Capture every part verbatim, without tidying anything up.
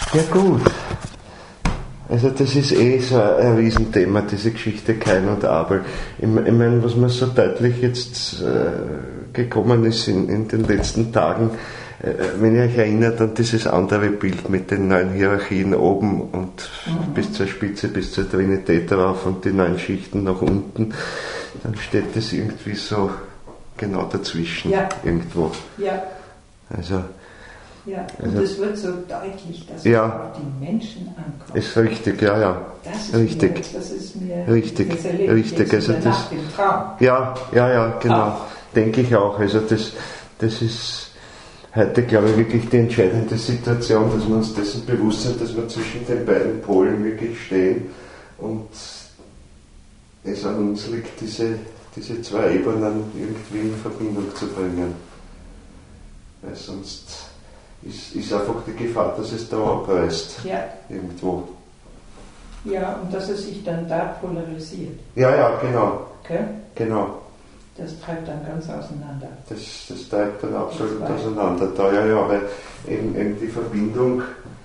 Ja gut. Also das ist eh so ein Riesenthema, diese Geschichte Kain und Abel. Ich, ich meine, was mir so deutlich jetzt äh, gekommen ist in, in den letzten Tagen, äh, wenn ihr euch erinnert an dieses andere Bild mit den neun Hierarchien oben und mhm. bis zur Spitze, bis zur Trinität drauf und die neun Schichten nach unten, dann steht das irgendwie so genau dazwischen ja. irgendwo. Ja. Also Ja, und es also, wird so deutlich, dass ja, es auf die Menschen ankommt. Ist richtig, ja, ja. Das ist richtig. Mir, das ist mir richtig, das erlebt richtig. Also das, nach dem Traum. Ja, ja, ja, genau. Auch. Denke ich auch. Also das, das ist heute, glaube ich, wirklich die entscheidende Situation, dass wir uns dessen bewusst sind, dass wir zwischen den beiden Polen wirklich stehen und es an uns liegt, diese, diese zwei Ebenen irgendwie in Verbindung zu bringen. Weil sonst Ist, ist einfach die Gefahr, dass es da abreißt. Ja. Irgendwo. Ja, und dass es sich dann da polarisiert. Ja, ja, genau. Okay? Genau. Das treibt dann ganz auseinander. Das, das treibt dann absolut auseinander. Da, ja, ja, weil eben, eben die Verbindung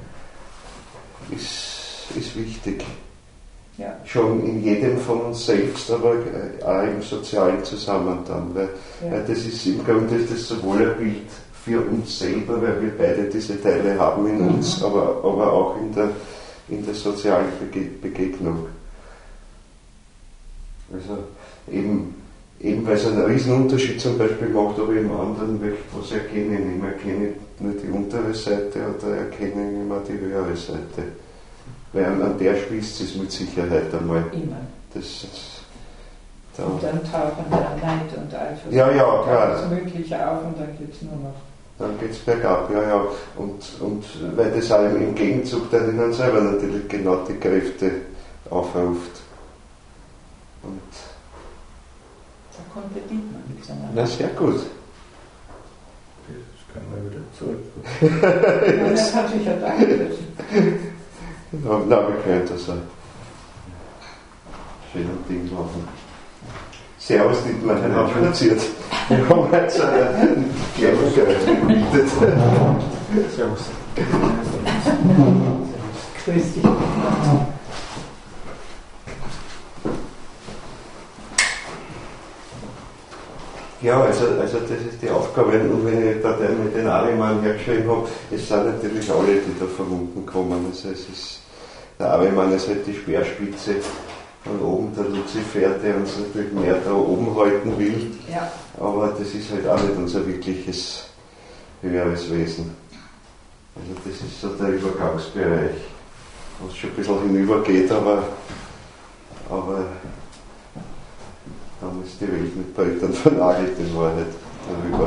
ist, ist wichtig. Ja. Schon in jedem von uns selbst, aber auch im sozialen Zusammenhang. Weil, ja. weil das ist im Grunde ist das sowohl ein Bild für uns selber, weil wir beide diese Teile haben in mhm. uns, aber, aber auch in der, in der sozialen Bege- Begegnung. Also eben, eben weil es einen riesen Unterschied zum Beispiel macht, ob ich im anderen was erkenne. Ich erkenne nur die untere Seite oder erkenne ich immer die höhere Seite. Weil an, an der schließt es mit Sicherheit einmal. Immer. Das, da und dann tauchen da Neid und Eifersucht ja, ja, klar. alles Mögliche auf und dann geht es nur noch. Dann geht es bergab, ja, ja. Und, und weil das allem im Gegenzug dann in uns selber natürlich genau die Kräfte aufruft. Und da kompetiert man miteinander. Na, sehr gut. Das kann man wieder zurück. Ja, das hat sich ja da gelöst. Na, na, wir können das ein schönes Ding machen. Servus, Dietmar, den haben wir erzählt. Wir haben jetzt einen Gleichgeist gebildet. Servus. Grüß dich. Ja, also, also das ist die Aufgabe. Und wenn ich da den, mit den Ariman hergeschrieben habe, es sind natürlich alle, die da verwunden kommen. Also es ist, der Ariman ist halt die Speerspitze. Von oben der Luzifer, der uns natürlich mehr da oben halten will. Ja. Aber das ist halt auch nicht unser wirkliches höheres Wesen. Also das ist so der Übergangsbereich, wo es schon ein bisschen hinübergeht, aber, aber dann ist die Welt mit Brüdern vernagelt in Wahrheit darüber.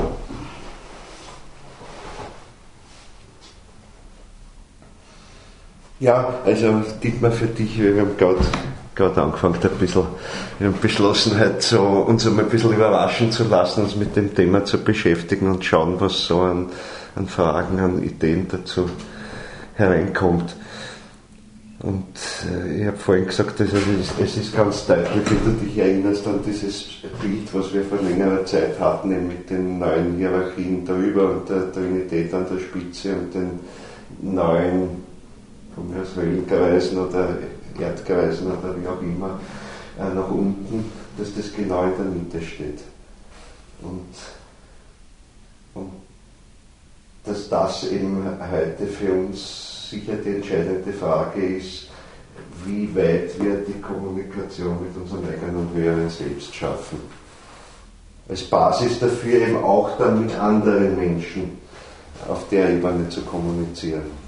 Ja, also Dietmar, für dich, wir haben gerade gerade angefangen, ein bisschen, wir haben beschlossen, heute so, uns einmal ein bisschen überraschen zu lassen, uns mit dem Thema zu beschäftigen und schauen, was so an, an Fragen, an Ideen dazu hereinkommt. Und äh, ich habe vorhin gesagt, also es, ist, es ist ganz deutlich, wenn du dich erinnerst an dieses Bild, was wir vor längerer Zeit hatten, eben mit den neuen Hierarchien darüber und der Trinität an der Spitze und den neuen, von mir aus Wellenkreisen oder Erdkreisen oder wie auch immer, äh, nach unten, dass das genau in der Mitte steht. Und, und dass das eben heute für uns sicher die entscheidende Frage ist, wie weit wir die Kommunikation mit unserem eigenen höheren Selbst schaffen. Als Basis dafür eben auch dann mit anderen Menschen auf der Ebene zu kommunizieren.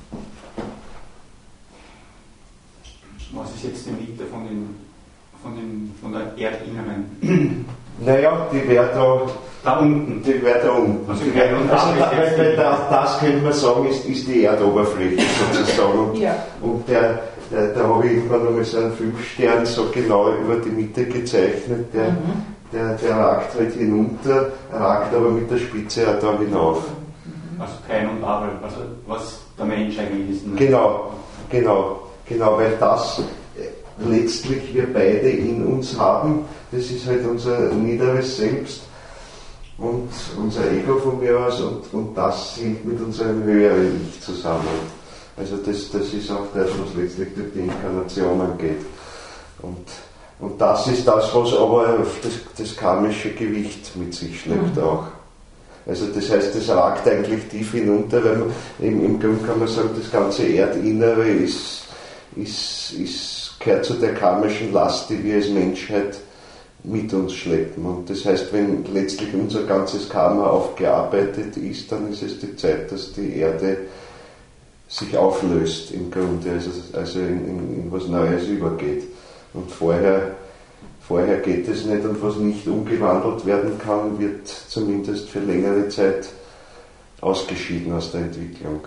Was ist jetzt die Mitte von, den, von, den, von der Erdinneren? Naja, die wäre da, da unten. Die wäre da unten. Also, die wär, also da, weil da, das könnte man sagen, ist, ist die Erdoberfläche sozusagen. Und, ja. und der, der, da habe ich irgendwann einmal so einen Fünfstern so genau über die Mitte gezeichnet. Der, mhm. der, der ragt halt hinunter, ragt aber mit der Spitze auch da hinauf. Also Kain und Abel, also was der Mensch eigentlich ist. Ne? Genau, genau. Genau, weil das letztlich wir beide in uns haben, das ist halt unser niederes Selbst und unser Ego von mir aus und, und das hängt mit unserem höheren Ich zusammen. Also das, das ist auch das, was letztlich durch die Inkarnationen geht. Und, und das ist das, was aber das, das karmische Gewicht mit sich schleppt mhm. auch. Also das heißt, das ragt eigentlich tief hinunter, weil man, im, im Grunde kann man sagen, das ganze Erdinnere ist, ist, ist, gehört zu der karmischen Last, die wir als Menschheit mit uns schleppen. Und das heißt, wenn letztlich unser ganzes Karma aufgearbeitet ist, dann ist es die Zeit, dass die Erde sich auflöst im Grunde, also, also in, in, in was Neues übergeht. Und vorher, vorher geht es nicht, und was nicht umgewandelt werden kann, wird zumindest für längere Zeit ausgeschieden aus der Entwicklung.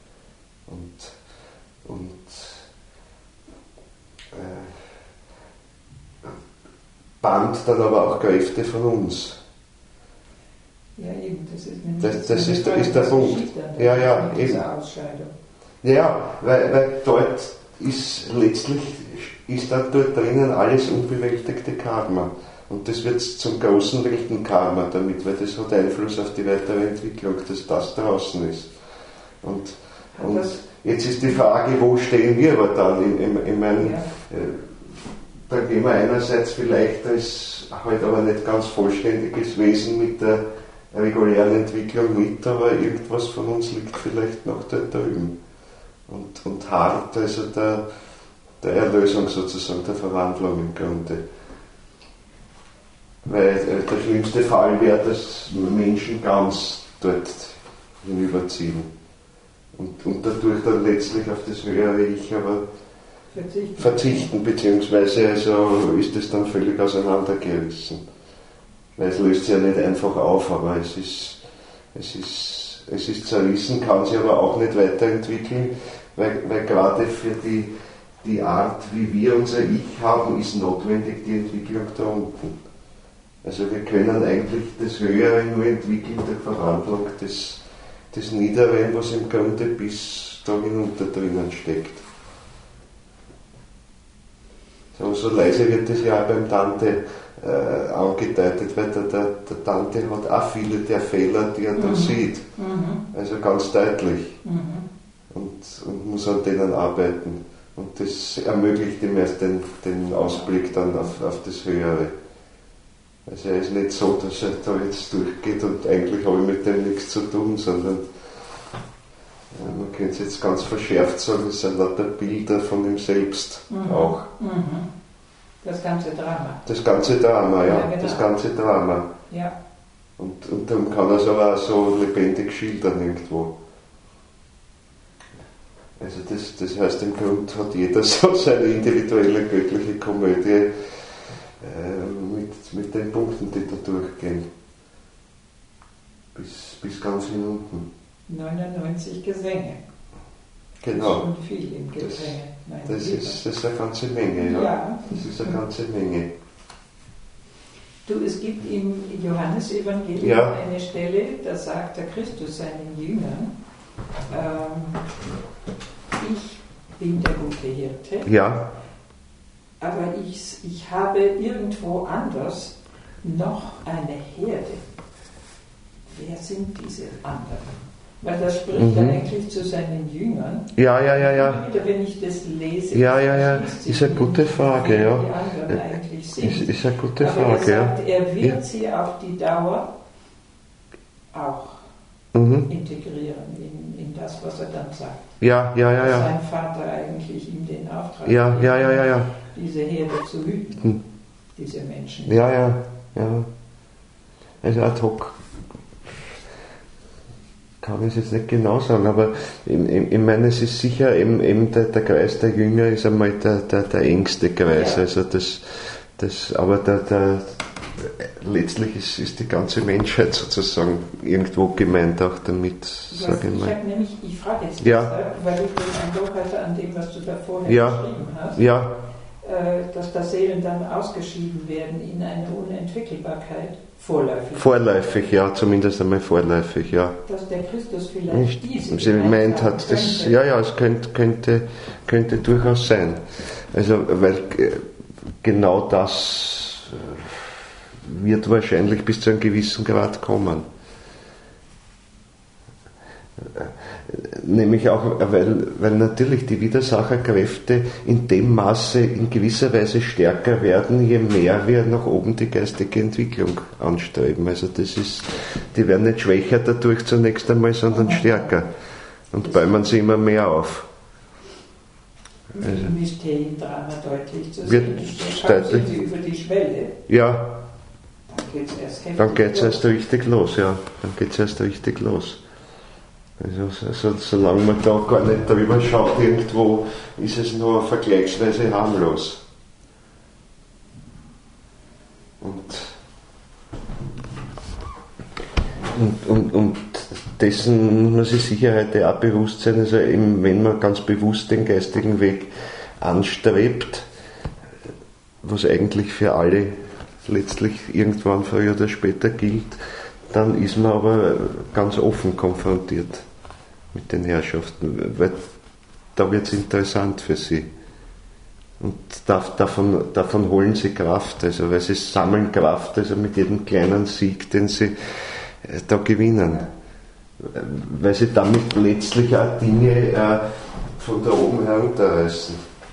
Und, und äh, band dann aber auch Kräfte von uns. Ja, eben, das ist nämlich das, das ist, ist der Punkt. Ja, ja, eben. Ausscheidung. Ja, weil, weil dort ist letztlich, ist da dort drinnen alles unbewältigte Karma. Und das wird zum großen rechten Karma damit, weil das hat Einfluss auf die weitere Entwicklung, dass das draußen ist. Und, und jetzt ist die Frage, wo stehen wir aber dann? Ich, ich, ich meine, ja. äh, da gehen wir einerseits vielleicht als halt aber nicht ganz vollständiges Wesen mit der regulären Entwicklung mit, aber irgendwas von uns liegt vielleicht noch da drüben. Und, und hart, also der, der Erlösung sozusagen, der Verwandlung im Grunde. Weil äh, der schlimmste Fall wäre, dass Menschen ganz dort hinüberziehen. Und, und dadurch dann letztlich auf das höhere Ich aber verzichten, verzichten beziehungsweise also ist es dann völlig auseinandergerissen. Weil es löst sich ja nicht einfach auf, aber es ist, es ist, es ist zerrissen, kann sich aber auch nicht weiterentwickeln, weil, weil gerade für die, die Art, wie wir unser Ich haben, ist notwendig die Entwicklung da unten. Also wir können eigentlich das Höhere nur entwickeln durch Verwandlung des, des Niederen, was im Grunde bis da hinunter drinnen steckt. So, so leise wird das ja auch beim Dante äh, angedeutet, weil der, der, der Dante hat auch viele der Fehler, die er mhm. da sieht. Mhm. Also ganz deutlich. Mhm. Und, und muss an denen arbeiten. Und das ermöglicht ihm erst den, den Ausblick dann auf, auf das Höhere. Also er ist nicht so, dass er da jetzt durchgeht und eigentlich habe ich mit dem nichts zu tun, sondern ja, man könnte es jetzt ganz verschärft sagen, es sind lauter Bilder von ihm selbst mhm. auch. Mhm. Das ganze Drama. Das ganze Drama, ja. ja genau. Das ganze Drama. Ja. Und, und dann kann er es aber auch so lebendig schildern irgendwo. Also das, das heißt, im Grunde hat jeder so seine individuelle göttliche Komödie äh, mit, mit den Punkten, die da durchgehen. Bis, bis ganz hinunten. neunundneunzig Gesänge. Genau. Das ist schon viel im Gesänge. Das, das, ist, das ist eine ganze Menge, ja. ja. Das ist eine ganze Menge. Du, es gibt im Johannesevangelium ja. eine Stelle, da sagt der Christus seinen Jüngern, ähm, ich bin der gute Hirte, ja. aber ich, ich habe irgendwo anders noch eine Herde. Wer sind diese anderen? Weil das spricht mhm. er eigentlich zu seinen Jüngern. Ja, ja, ja, ja. Wieder, wenn ich das lese, ja, ja, ja. Ist eine gute Frage, ja. Die anderen eigentlich sind. Ist, ist eine gute Aber Frage, er sagt, ja. er wird ja. sie auf die Dauer auch mhm. integrieren in, in das, was er dann sagt. Ja, ja, ja, ja. Dass sein Vater eigentlich ihm den Auftrag ja, gibt, ja, ja, ja, ja. diese Herde zu hüten, hm. diese Menschen. Ja, ja, ja. Also ad hoc kann ich es jetzt nicht genau sagen, aber ich, ich, ich meine, es ist sicher eben, eben der, der Kreis der Jünger ist einmal der, der, der engste Kreis, ja. also das, das, aber der, der, letztlich ist, ist die ganze Menschheit sozusagen irgendwo gemeint auch damit, ja, sage ich mal. Ich, nämlich, ich frage jetzt ja. deshalb, weil ich den Eindruck hatte an dem, was du da vorher ja. geschrieben hast, ja. äh, dass da Seelen dann ausgeschieden werden in eine Unentwickelbarkeit. Vorläufig. Vorläufig, ja, zumindest einmal vorläufig, ja. Dass der Christus vielleicht diese Sie meint hat, das, ja, ja, es könnte, könnte, könnte durchaus sein. Also, weil genau das wird wahrscheinlich bis zu einem gewissen Grad kommen. Nämlich auch, weil, weil natürlich die Widersacherkräfte in dem Maße in gewisser Weise stärker werden, je mehr wir nach oben die geistige Entwicklung anstreben. Also das ist, die werden nicht schwächer dadurch zunächst einmal, sondern stärker und bäumen sie immer mehr auf. Also, im Mysteriendrama deutlich zu wird sehen. Dann sind sie über die Schwelle. Ja. Dann geht es erst, dann geht's erst richtig los, ja. Dann geht es erst richtig los. Also, so, solange man da gar nicht drüber schaut, irgendwo ist es nur vergleichsweise harmlos. Und, und, und, und dessen muss man sich sicher heute auch bewusst sein, also eben, wenn man ganz bewusst den geistigen Weg anstrebt, was eigentlich für alle letztlich irgendwann früher oder später gilt, dann ist man aber ganz offen konfrontiert mit den Herrschaften, weil da wird es interessant für sie. Und davon, davon holen sie Kraft, also weil sie sammeln Kraft, also mit jedem kleinen Sieg, den sie da gewinnen. Weil sie damit letztlich auch Dinge äh, von da oben herunterreißen.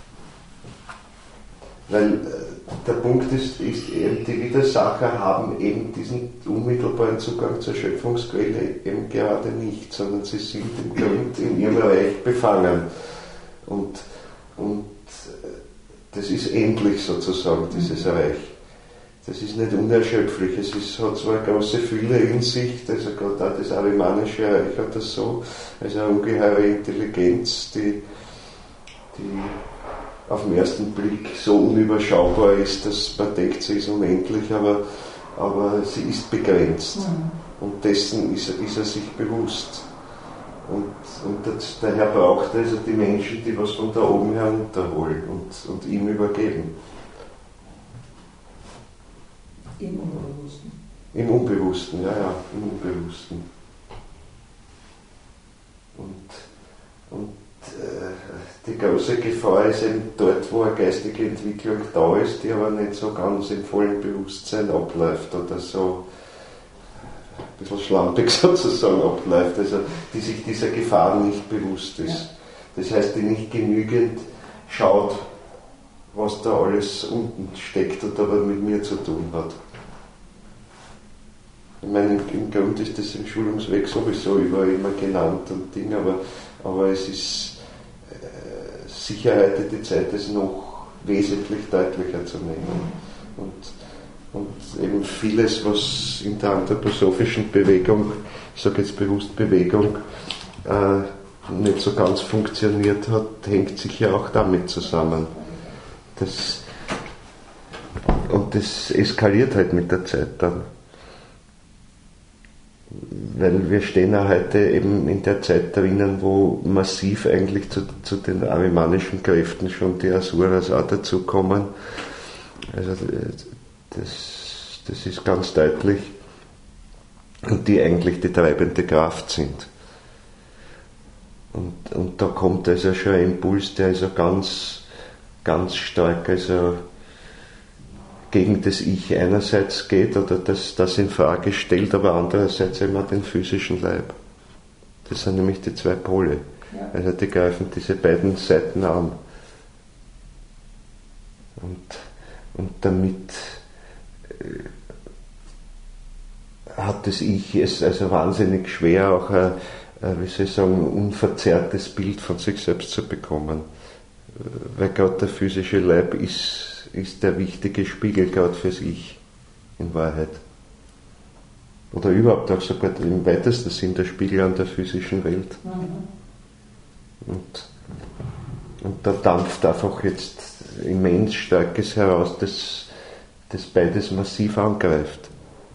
Weil der Punkt ist, ist eben, die Widersacher haben eben diesen unmittelbaren Zugang zur Schöpfungsquelle eben gerade nicht, sondern sie sind im Grund in ihrem Reich befangen. Und, und das ist endlich sozusagen, dieses Reich. Das ist nicht unerschöpflich, es ist, hat zwar eine große Fülle in sich, also gerade auch das arimanische Reich hat das so, also eine ungeheure Intelligenz, die, die auf den ersten Blick so unüberschaubar ist, dass man denkt, sie ist unendlich, aber, aber sie ist begrenzt. Mhm. Und dessen ist, ist er sich bewusst. Und, und das, daher braucht er also die Menschen, die was von da oben herunterholen und, und ihm übergeben. Im Unbewussten. Im Unbewussten, ja, ja, im Unbewussten. Und, und die große Gefahr ist eben dort, wo eine geistige Entwicklung da ist, die aber nicht so ganz im vollen Bewusstsein abläuft oder so ein bisschen schlampig sozusagen abläuft, also die sich dieser Gefahr nicht bewusst ist. Ja. Das heißt, die nicht genügend schaut, was da alles unten steckt und aber mit mir zu tun hat. Ich meine, im Grund ist das im Schulungsweg sowieso überall immer genannt und Ding, aber, aber es ist sicher heute die Zeit, es noch wesentlich deutlicher zu nehmen. Und, und eben vieles, was in der anthroposophischen Bewegung, ich sage jetzt bewusst Bewegung, äh, nicht so ganz funktioniert hat, hängt sicher auch damit zusammen. Das, und das eskaliert halt mit der Zeit dann. Weil wir stehen ja heute eben in der Zeit drinnen, wo massiv eigentlich zu, zu den arimanischen Kräften schon die Asuras auch dazukommen. Also das, das ist ganz deutlich. Und die eigentlich die treibende Kraft sind. Und, und da kommt also schon ein Impuls, der also ganz, ganz stark also gegen das Ich einerseits geht oder das, das in Frage stellt, aber andererseits immer den physischen Leib. Das sind nämlich die zwei Pole. Ja. Also die greifen diese beiden Seiten an. Und, und damit äh, hat das Ich es also wahnsinnig schwer, auch ein, ein, wie soll ich sagen, unverzerrtes Bild von sich selbst zu bekommen. Weil gerade der physische Leib ist ist der wichtige Spiegel gerade fürs Ich, in Wahrheit. Oder überhaupt auch sogar im weitesten Sinn der Spiegel an der physischen Welt. Mhm. Und, und da dampft einfach jetzt immens Starkes heraus, das, das beides massiv angreift.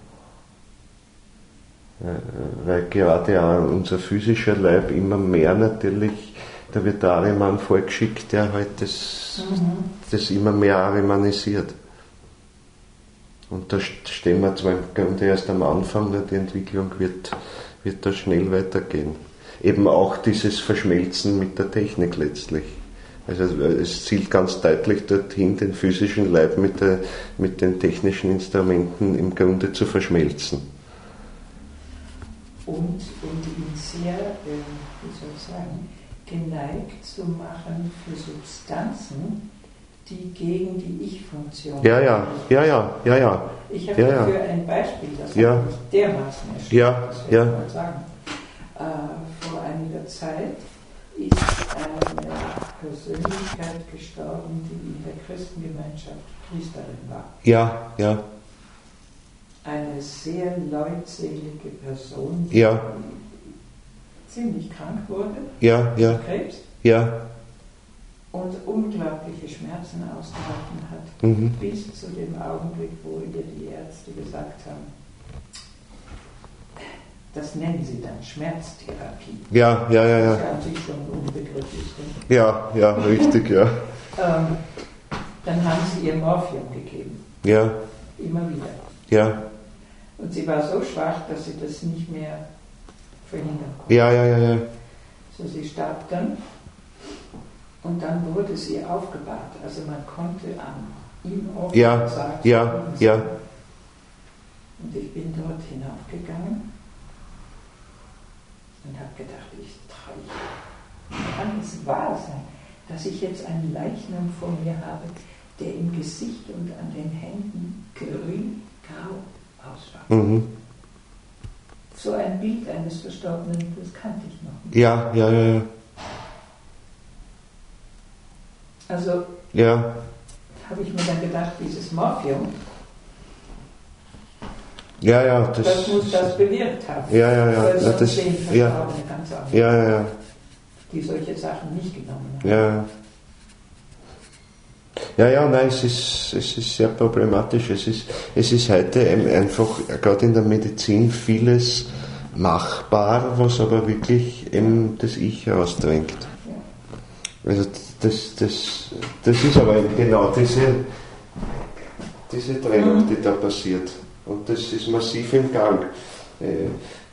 Weil gerade auch unser physischer Leib immer mehr natürlich, da wird der Ariman vorgeschickt, der halt das, mhm. das immer mehr arimanisiert. Und da stehen wir zwar im Grunde erst am Anfang, die Entwicklung wird, wird da schnell weitergehen. Eben auch dieses Verschmelzen mit der Technik letztlich. Also es zielt ganz deutlich dorthin, den physischen Leib mit, der, mit den technischen Instrumenten im Grunde zu verschmelzen. Und, und in sehr äh, geneigt zu machen für Substanzen, die gegen die Ich-Funktion Ja, ja, ja, ja, ja, ja. Ich habe ja, dafür ja. ein Beispiel, das ja. hat mich dermaßen erschreckt, Ja, das will ich ja. mal sagen. Äh, vor einiger Zeit ist eine Persönlichkeit gestorben, die in der Christengemeinschaft Priesterin war. Ja, ja. Eine sehr leutselige Person, die Ja. ziemlich krank wurde, Ja, ja, Krebs, ja. und unglaubliche Schmerzen ausgehalten hat, Mhm. bis zu dem Augenblick, wo ihr die Ärzte gesagt haben, das nennen sie dann Schmerztherapie. Ja, ja, ja, Das ja. ja an sich schon unbegrifflich ist. Ja, ja, richtig, ja. Ähm, dann haben sie ihr Morphium gegeben, Ja, immer wieder. ja. Und sie war so schwach, dass sie das nicht mehr verhindern konnte. Ja, ja, ja, ja. So, sie starb dann und dann wurde sie aufgebahrt. Also man konnte an ihm auch Ja, sagen, ja, ja. Und ich bin dort hinaufgegangen und habe gedacht, ich trage, kann es wahr sein, dass ich jetzt einen Leichnam vor mir habe, der im Gesicht und an den Händen grün-grau ausschaut. Mhm. So ein Bild eines Verstorbenen, das kannte ich noch nicht. Ja, ja, ja, ja. Also Ja, habe ich mir dann gedacht, dieses Morphium, ja, ja. Das, das muss das bewirkt haben. Ja, ja, ja. Weil Ja, sonst das, sehen ja, Verstorbene ganz anders, ja, ja, ja. die solche Sachen nicht genommen haben. Ja, ja, ja, nein, es ist, es ist sehr problematisch. Es ist, es ist heute einfach, gerade in der Medizin, vieles machbar, was aber wirklich eben das Ich herausdrängt. Ja. Also das, das, das ist aber eben genau diese, diese Trennung, die da passiert. Und das ist massiv im Gang. Äh,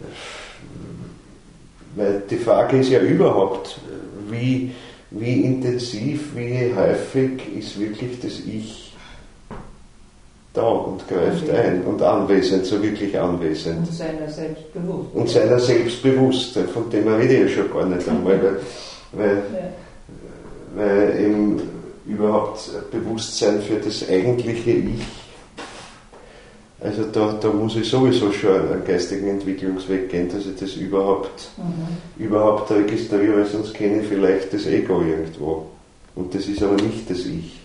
weil die Frage ist ja überhaupt, wie, wie intensiv, wie häufig ist wirklich das Ich da und greift ein und anwesend, so wirklich anwesend. Und seiner selbst bewusst. Und seiner selbst bewusst, von dem rede ich ja schon gar nicht einmal, weil, weil, Ja. weil eben überhaupt Bewusstsein für das eigentliche Ich, also da, da muss ich sowieso schon einen geistigen Entwicklungsweg gehen, dass ich das überhaupt, Mhm. überhaupt registriere, weil sonst kenne ich vielleicht das Ego irgendwo. Und das ist aber nicht das Ich.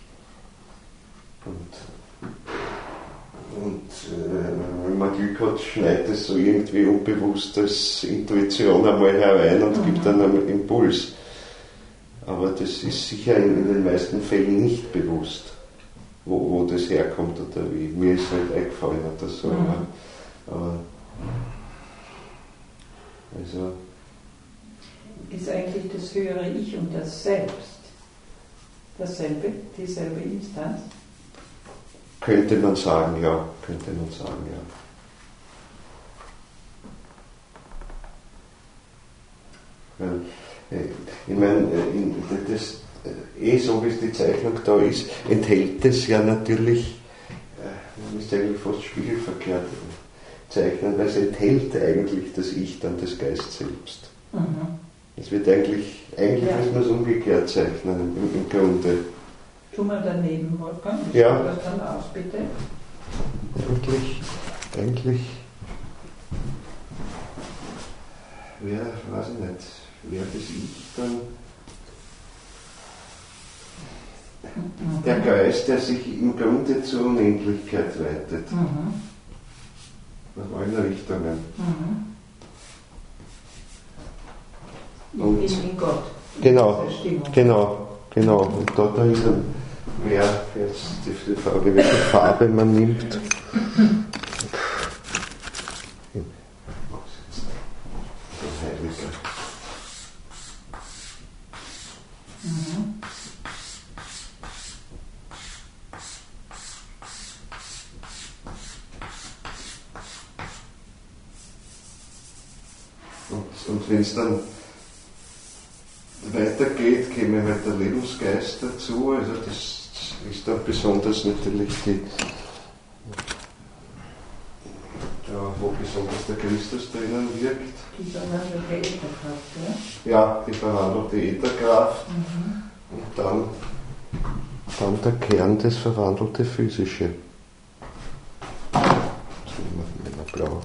Und, und äh, wenn man Glück hat, schneidet es so irgendwie unbewusst als Intuition einmal herein und Mhm. gibt dann einen Impuls. Aber das ist sicher in, in den meisten Fällen nicht bewusst, wo, wo das herkommt oder wie. Mir ist halt eingefallen oder so. Mhm. Aber, aber also, Ist eigentlich das höhere Ich und das Selbst dasselbe, dieselbe Instanz? könnte man sagen, ja, könnte man sagen, ja. Weil, äh, ich meine, äh, in- das, äh, eh so wie es die Zeichnung da ist, enthält es ja natürlich, äh, man müsste eigentlich fast spiegelverkehrt zeichnen, weil es enthält eigentlich das Ich dann das Geist selbst. Mhm. Es wird eigentlich, eigentlich Ja. muss man es umgekehrt zeichnen, im, im Grunde. Tu mal daneben, Wolfgang. Ich Ja. schau das dann aus, bitte. Eigentlich, eigentlich, wer, weiß ich nicht, wer das Ich dann, Mhm. der Geist, der sich im Grunde zur Unendlichkeit weitet, Mhm. nach allen Richtungen. Mhm. Und- in, in Gott. Genau, Diese Stimmung. genau, genau. Und da dahinter, wer jetzt die, die Frage, welche Farbe man nimmt. Mhm. Und, und wenn es dann weitergeht, käme halt der Lebensgeist dazu. Also das ist dann besonders natürlich die, ja, wo besonders der Christus drinnen wirkt. Die verwandelte Ätherkraft, ja? Ja, die verwandelte Ätherkraft. Mhm. Und dann, dann der Kern, das verwandelte Physische. Das nehmen wir blau.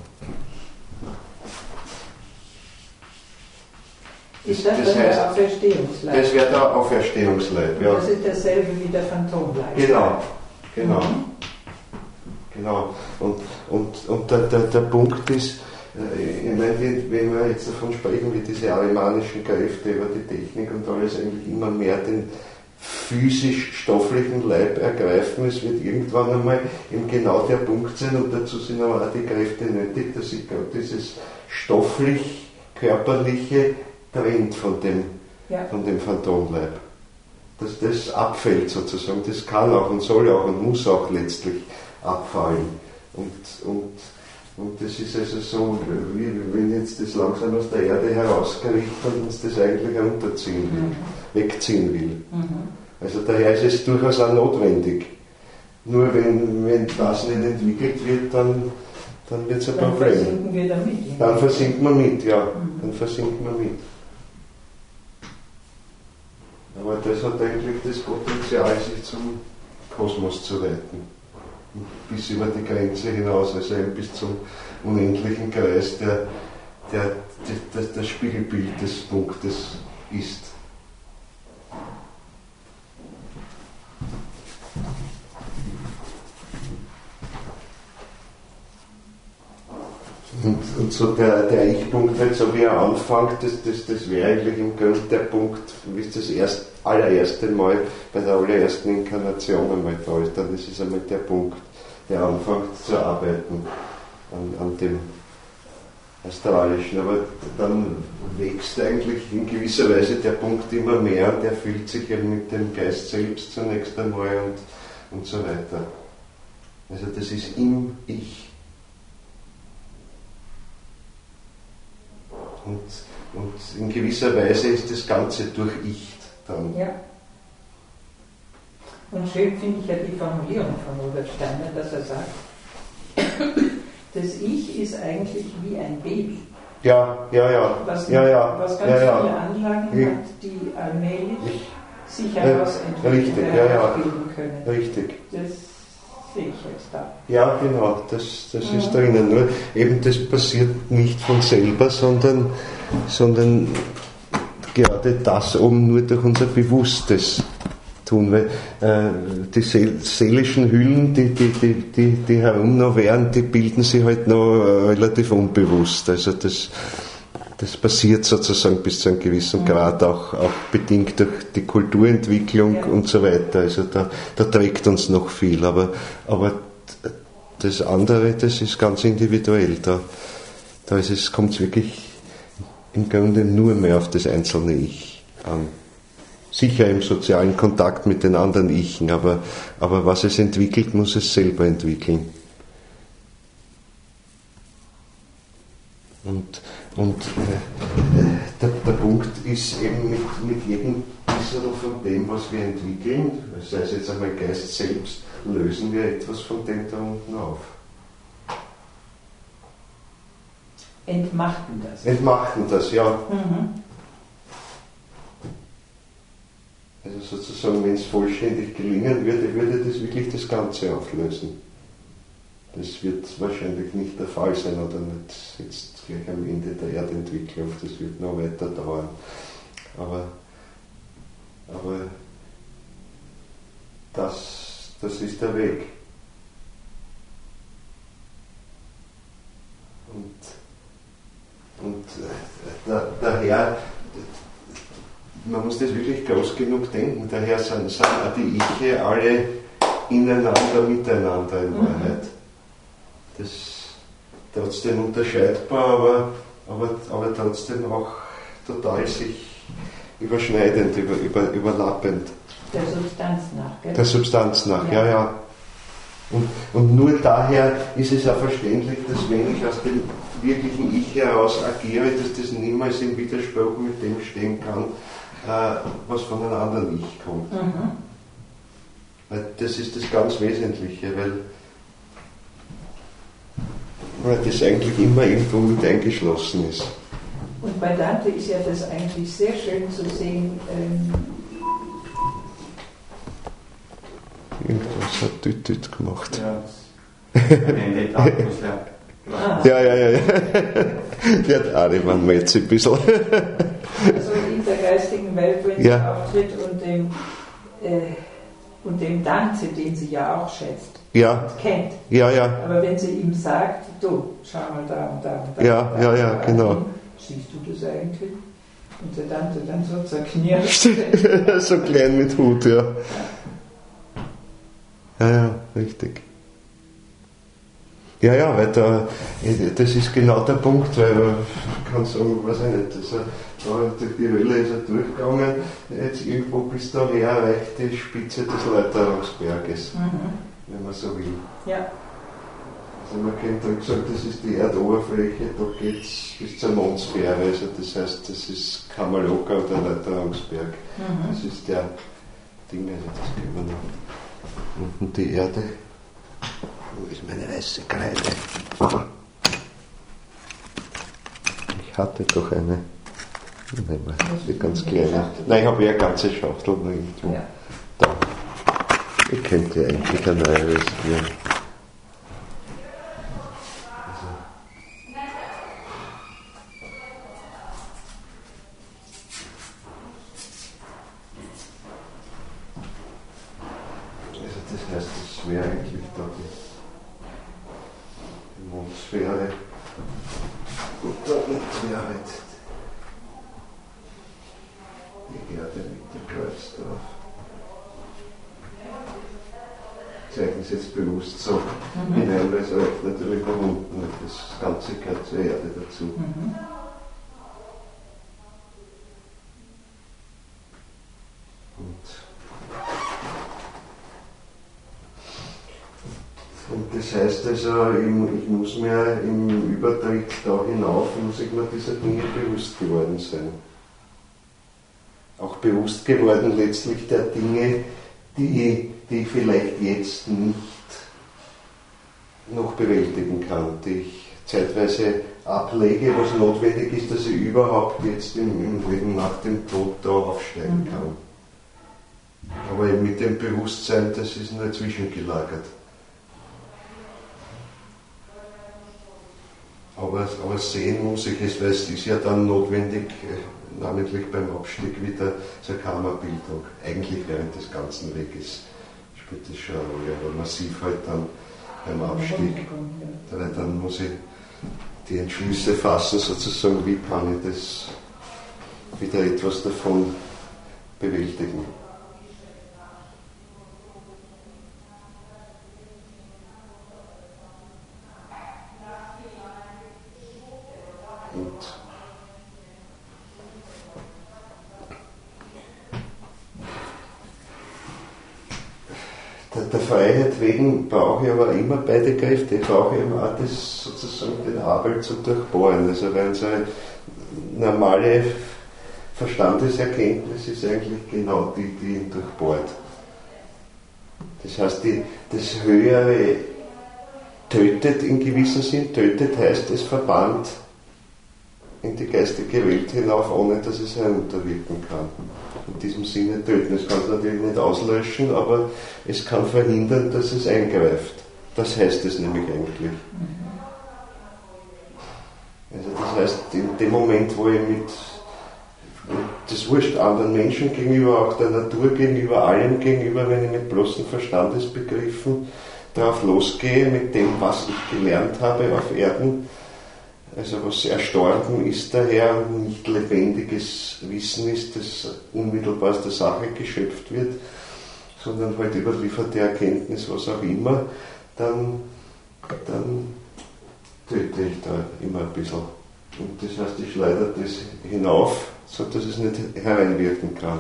Ist das, das dann der Auferstehungsleib? Das wäre der Auferstehungsleib, ja. Das ist derselbe wie der Phantomleib. Genau, genau. Mhm. Genau. Und, und, und der, der, der Punkt ist, ich meine, wenn wir jetzt davon sprechen, wie diese arimanischen Kräfte über die Technik und alles eigentlich immer mehr den physisch-stofflichen Leib ergreifen, es wird irgendwann einmal eben genau der Punkt sein, und dazu sind aber auch die Kräfte nötig, dass sich gerade dieses stofflich-körperliche trennt von dem, ja. von dem Phantomleib. Dass das abfällt sozusagen, das kann auch und soll auch und muss auch letztlich abfallen. Und, und, und das ist also so, wie wenn jetzt das langsam aus der Erde herausgerichtet und uns das eigentlich herunterziehen will, mhm. wegziehen will. Mhm. Also daher ist es durchaus auch notwendig. Nur wenn, wenn das nicht entwickelt wird, dann, dann wird es ein dann Problem. Dann versinken wir damit. Dann versinkt man mit, ja. Mhm. Dann versinkt man mit. Aber das hat eigentlich das Potenzial, sich zum Kosmos zu weiten. Bis über die Grenze hinaus, also eben bis zum unendlichen Kreis, der, der, der, der das Spiegelbild des Punktes ist. Und, und so der, der Ich-Punkt, halt so wie er anfängt, das, das, das wäre eigentlich im Grunde der Punkt, wie es das erst, allererste Mal bei der allerersten Inkarnation einmal da ist. Dann ist es einmal der Punkt, der anfängt zu arbeiten an, an dem Astralischen. Aber dann wächst eigentlich in gewisser Weise der Punkt immer mehr, und der fühlt sich eben mit dem Geist selbst zunächst einmal und, und so weiter. Also das ist im Ich. Und, und in gewisser Weise ist das Ganze durch Ich dann. Ja. Und schön finde ich ja die Formulierung von Robert Steiner, dass er sagt, das Ich ist eigentlich wie ein Baby. Ja, ja, ja. Was, ja, ja. was ganz ja, ja. viele Anlagen ich, hat, die allmählich ich, sich herausentwickeln richtig, ja, ja. können. Richtig. Das sehe ich jetzt da. Ja, genau, das, das mhm. ist drinnen. Nur eben das passiert nicht von selber, sondern, sondern gerade das oben nur durch unser Bewusstes tun, weil äh, die seel seelischen Hüllen, die, die, die, die, die herum noch wären, die bilden sich halt noch äh, relativ unbewusst. Also das, das passiert sozusagen bis zu einem gewissen mhm. Grad, auch, auch bedingt durch die Kulturentwicklung ja. und so weiter. Also da, da trägt uns noch viel, aber, aber das andere, das ist ganz individuell. Da, da ist es, kommt es wirklich im Grunde nur mehr auf das einzelne Ich an. Sicher im sozialen Kontakt mit den anderen Ichen, aber, aber was es entwickelt, muss es selber entwickeln. Und, und äh, der, der Punkt ist eben mit, mit jedem bisschen von dem, was wir entwickeln, sei es jetzt einmal Geist selbst, lösen wir etwas von dem da unten auf. Entmachten das. Entmachten das, ja. Mhm. Also sozusagen, wenn es vollständig gelingen würde, würde das wirklich das Ganze auflösen. Das wird wahrscheinlich nicht der Fall sein, oder nicht jetzt gleich am Ende der Erdentwicklung, das wird noch weiter dauern. Aber, aber das, das ist der Weg. Und, und da, daher, man muss das wirklich groß genug denken, daher sind, sind auch die Iche alle ineinander, miteinander in Wahrheit. Das ist trotzdem unterscheidbar, aber, aber, aber trotzdem auch total sich überschneidend, über, über, überlappend. Der Substanz nach, gell? Der Substanz nach, ja, ja. ja. Und, und nur daher ist es auch verständlich, dass wenn ich aus dem wirklichen Ich heraus agiere, dass das niemals im Widerspruch mit dem stehen kann, äh, was von einem anderen Ich kommt. Mhm. Weil das ist das ganz Wesentliche, weil weil das eigentlich immer irgendwo mit eingeschlossen ist. Und bei Dante ist ja das eigentlich sehr schön zu sehen. Ähm Irgendwas hat Tütüt gemacht. Ja, ah. ja, ja, ja. ja. Der hat auch immer jetzt ein bisschen. Also in der geistigen Welt, wenn sie ja. auftritt und dem, äh, und dem Dante, den sie ja auch schätzt ja. und kennt. Ja, ja. Aber wenn sie ihm sagt, du, schau mal da und da und da. Ja, und da, ja, ja, da genau. hin, siehst du das eigentlich? Und der Dante dann so zerknirscht. So klein mit Hut, ja. Ja, ja, richtig. Ja, ja, weil da, das ist genau der Punkt, weil ich kann sagen, weiß ich nicht, dass er, da durch die Höhle ist er durchgegangen, jetzt irgendwo bis da her erreicht die Spitze des Läuterungsberges, Mhm. wenn man so will. Ja. Also man könnte auch sagen, das ist die Erdoberfläche, da geht es bis zur Mondsphäre, also das heißt, das ist Kamaloka oder Läuterungsberg. Mhm. Das ist der Ding, also das können wir noch. Unten die Erde. Wo ist meine weiße Kreide? Ich hatte doch eine. Nein, die ganz kleine. Nein, ich habe ja eine ganze Schachtel noch irgendwo. Ja. Da. Ich könnte eigentlich eine neue riskieren. Das heißt, es wäre eigentlich da die Mondsphäre und da unten wäre halt die Erde mit dem Kreuz drauf. Ich zeichne es jetzt bewusst so mhm. hinein, weil es auch natürlich von unten, das Ganze gehört zur Erde dazu. Mhm. Und das heißt also, ich, ich muss mir im Übertritt da hinauf, muss ich mir dieser Dinge bewusst geworden sein. Auch bewusst geworden letztlich der Dinge, die, die ich vielleicht jetzt nicht noch bewältigen kann, die ich zeitweise ablege, was notwendig ist, dass ich überhaupt jetzt im, im Leben nach dem Tod da aufsteigen kann. Aber eben mit dem Bewusstsein, das ist nur zwischengelagert. Aber, aber sehen muss ich es, weil es ist ja dann notwendig, äh, namentlich beim Abstieg wieder zur Karma-Bildung. Eigentlich während des ganzen Weges spielt das schon eine Rolle, aber massiv halt dann beim Abstieg. Weil dann muss ich die Entschlüsse fassen, sozusagen, wie kann ich das wieder etwas davon bewältigen. Und der, der Freiheit wegen brauche ich aber immer beide Kräfte. Ich brauche eben auch das, sozusagen den Abel zu durchbohren. Also wenn so eine normale Verstandeserkenntnis ist eigentlich genau die, die ihn durchbohrt. Das heißt, die, das Höhere tötet in gewissem Sinn. Tötet heißt, es verbannt in die geistige Welt hinauf, ohne dass es herunterwirken kann. In diesem Sinne töten. Es kann es natürlich nicht auslöschen, aber es kann verhindern, dass es eingreift. Das heißt es nämlich eigentlich. Also das heißt, in dem Moment, wo ich mit das wurscht anderen Menschen gegenüber, auch der Natur gegenüber, allem gegenüber, wenn ich mit bloßen Verstandesbegriffen darauf losgehe, mit dem, was ich gelernt habe auf Erden, also was erstorben ist daher, nicht lebendiges Wissen ist, das unmittelbar aus der Sache geschöpft wird, sondern halt überlieferte Erkenntnis, was auch immer, dann, dann töte ich da immer ein bisschen. Und das heißt, ich schleudere das hinauf, sodass es nicht hereinwirken kann.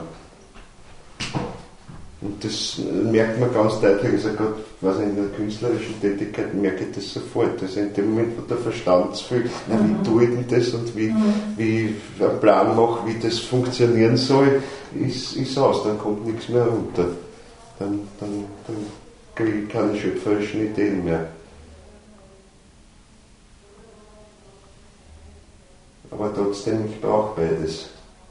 Und das merkt man ganz deutlich, also gerade was in der künstlerischen Tätigkeit merke ich das sofort. Also in dem Moment, wo der Verstand fühlt, na, wie tue ich denn das und wie, mhm. wie ich einen Plan mache, wie das funktionieren soll, ist, ist aus, dann kommt nichts mehr runter. Dann, dann, dann kriege ich keine schöpferischen Ideen mehr. aber trotzdem, ich brauche beides.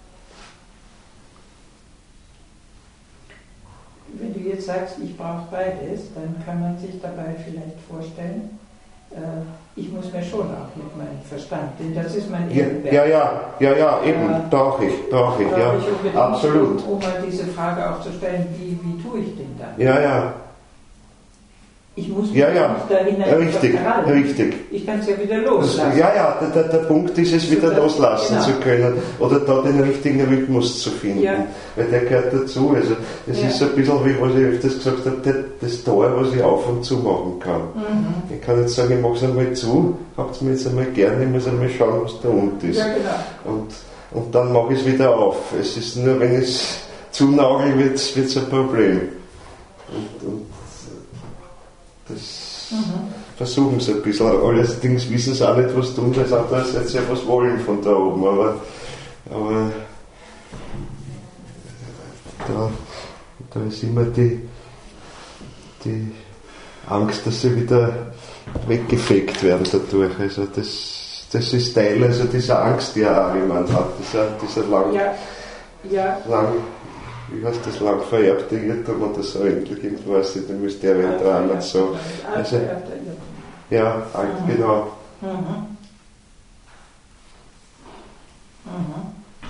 Wenn du jetzt sagst, ich brauche beides, dann kann man sich dabei vielleicht vorstellen, äh, ich muss mir schon auch mit meinem Verstand, denn das ist mein Ebenwerk. Ja, ja, ja, ja, eben, äh, brauche ich, brauche ich, ja, ich absolut. Um, um mal diese Frage auch zu stellen, wie, wie tue ich denn dann? Ja, ja. Ich muss mich ja, ja. nicht dahin ja, richtig, richtig. Ich kann es ja wieder loslassen. Ja, ja, der, der, der Punkt ist es, wieder so, loslassen genau. zu können oder da den richtigen Rhythmus zu finden, ja. weil der gehört dazu. Also es ja. ist so ein bisschen wie, was ich öfters gesagt habe, das Tor, was ich auf und zu machen kann. Mhm. Ich kann jetzt sagen, ich mache es einmal zu, habt es mir jetzt einmal gern, ich muss einmal schauen, was da unten ist. Ja, genau. und, und dann mache ich es wieder auf. Es ist nur, wenn es zu nagel wird, wird es ein Problem. Und, und das mhm. versuchen sie ein bisschen. Allerdings wissen sie auch nicht, was tun, weil sie andererseits ja was wollen von da oben. Aber, aber da, da ist immer die, die Angst, dass sie wieder weggefegt werden dadurch. Also das, das ist Teil also dieser Angst, die auch jemand hat. Dieser, dieser lang, ja. Ja. lang wie heißt das, lang vererbte Irrtum oder so endlich, irgendwas in dem Mysterien dran und so. Also, ja, alt, mhm. genau. Mhm. Mhm.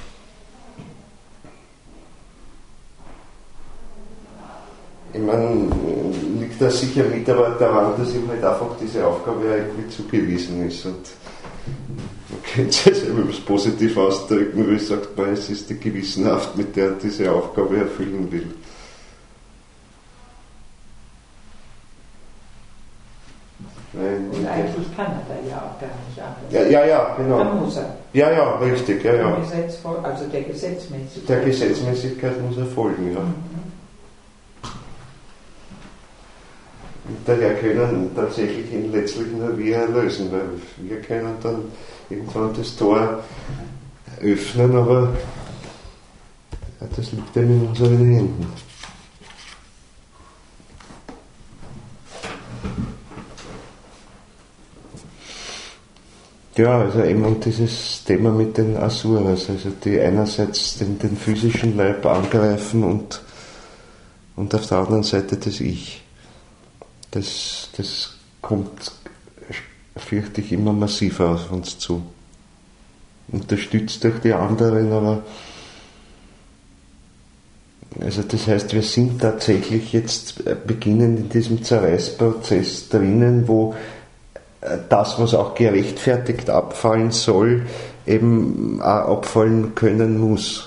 Ich meine, liegt da sicher mit, aber daran, dass ihm halt einfach diese Aufgabe irgendwie zugewiesen ist. Und man könnte es etwas positiv ausdrücken, wie sagt man, es ist die Gewissenhaft, mit der er diese Aufgabe erfüllen will. Nein, und eigentlich kann er da ja auch gar nicht anders. Ja, ja, ja, genau. Dann muss er. Ja, ja, richtig, ja, ja. Gesetz, also der Gesetzmäßigkeit. Der Gesetzmäßigkeit muss er folgen, ja. Mhm. Und daher können tatsächlich ihn letztlich nur wir erlösen, weil wir können dann irgendwann das Tor öffnen, aber das liegt dann in unseren Händen. Ja, also eben und dieses Thema mit den Asuras, also die einerseits den, den physischen Leib angreifen und, und auf der anderen Seite das Ich. Das, das kommt, fürchte ich, immer massiver auf uns zu. Unterstützt durch die anderen, aber also das heißt, wir sind tatsächlich jetzt beginnend in diesem Zerreißprozess drinnen, wo das, was auch gerechtfertigt abfallen soll, eben auch abfallen können muss.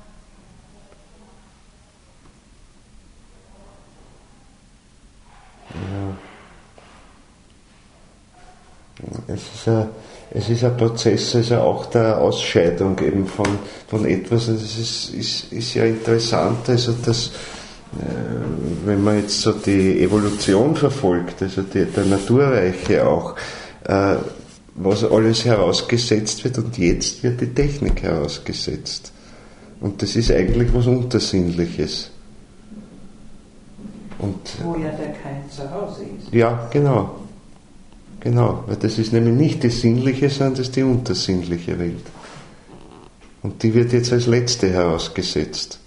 Ja. Es ist ein, es ist ein Prozess, also auch der Ausscheidung eben von, von etwas. Und es ist, ist, ist ja interessant, also dass, äh, wenn man jetzt so die Evolution verfolgt, also die, der Naturreiche auch, äh, was alles herausgesetzt wird und jetzt wird die Technik herausgesetzt. Und das ist eigentlich was Untersinnliches. Und, wo ja der kein Zuhause ist. Ja, genau. Genau, weil das ist nämlich nicht die sinnliche, sondern das ist die untersinnliche Welt. Und die wird jetzt als letzte herausgesetzt.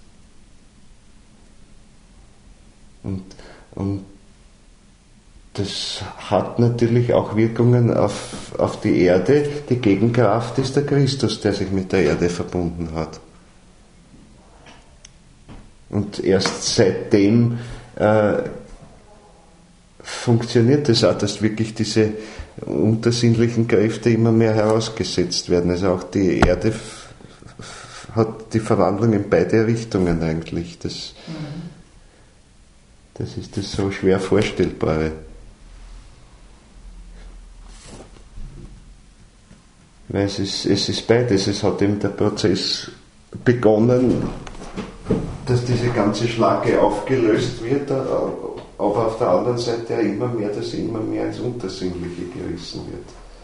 Und, und das hat natürlich auch Wirkungen auf, auf die Erde. Die Gegenkraft ist der Christus, der sich mit der Erde verbunden hat. Und erst seitdem äh, funktioniert es auch, dass wirklich diese untersinnlichen Kräfte immer mehr herausgesetzt werden. Also auch die Erde f- f- hat die Verwandlung in beide Richtungen eigentlich. Das, mhm. das ist das so schwer Vorstellbare. Weil es ist, es ist beides. Es hat eben der Prozess begonnen, dass diese ganze Schlacke aufgelöst wird, aber auf der anderen Seite ja immer mehr, dass sie immer mehr ins Untersinnliche gerissen wird.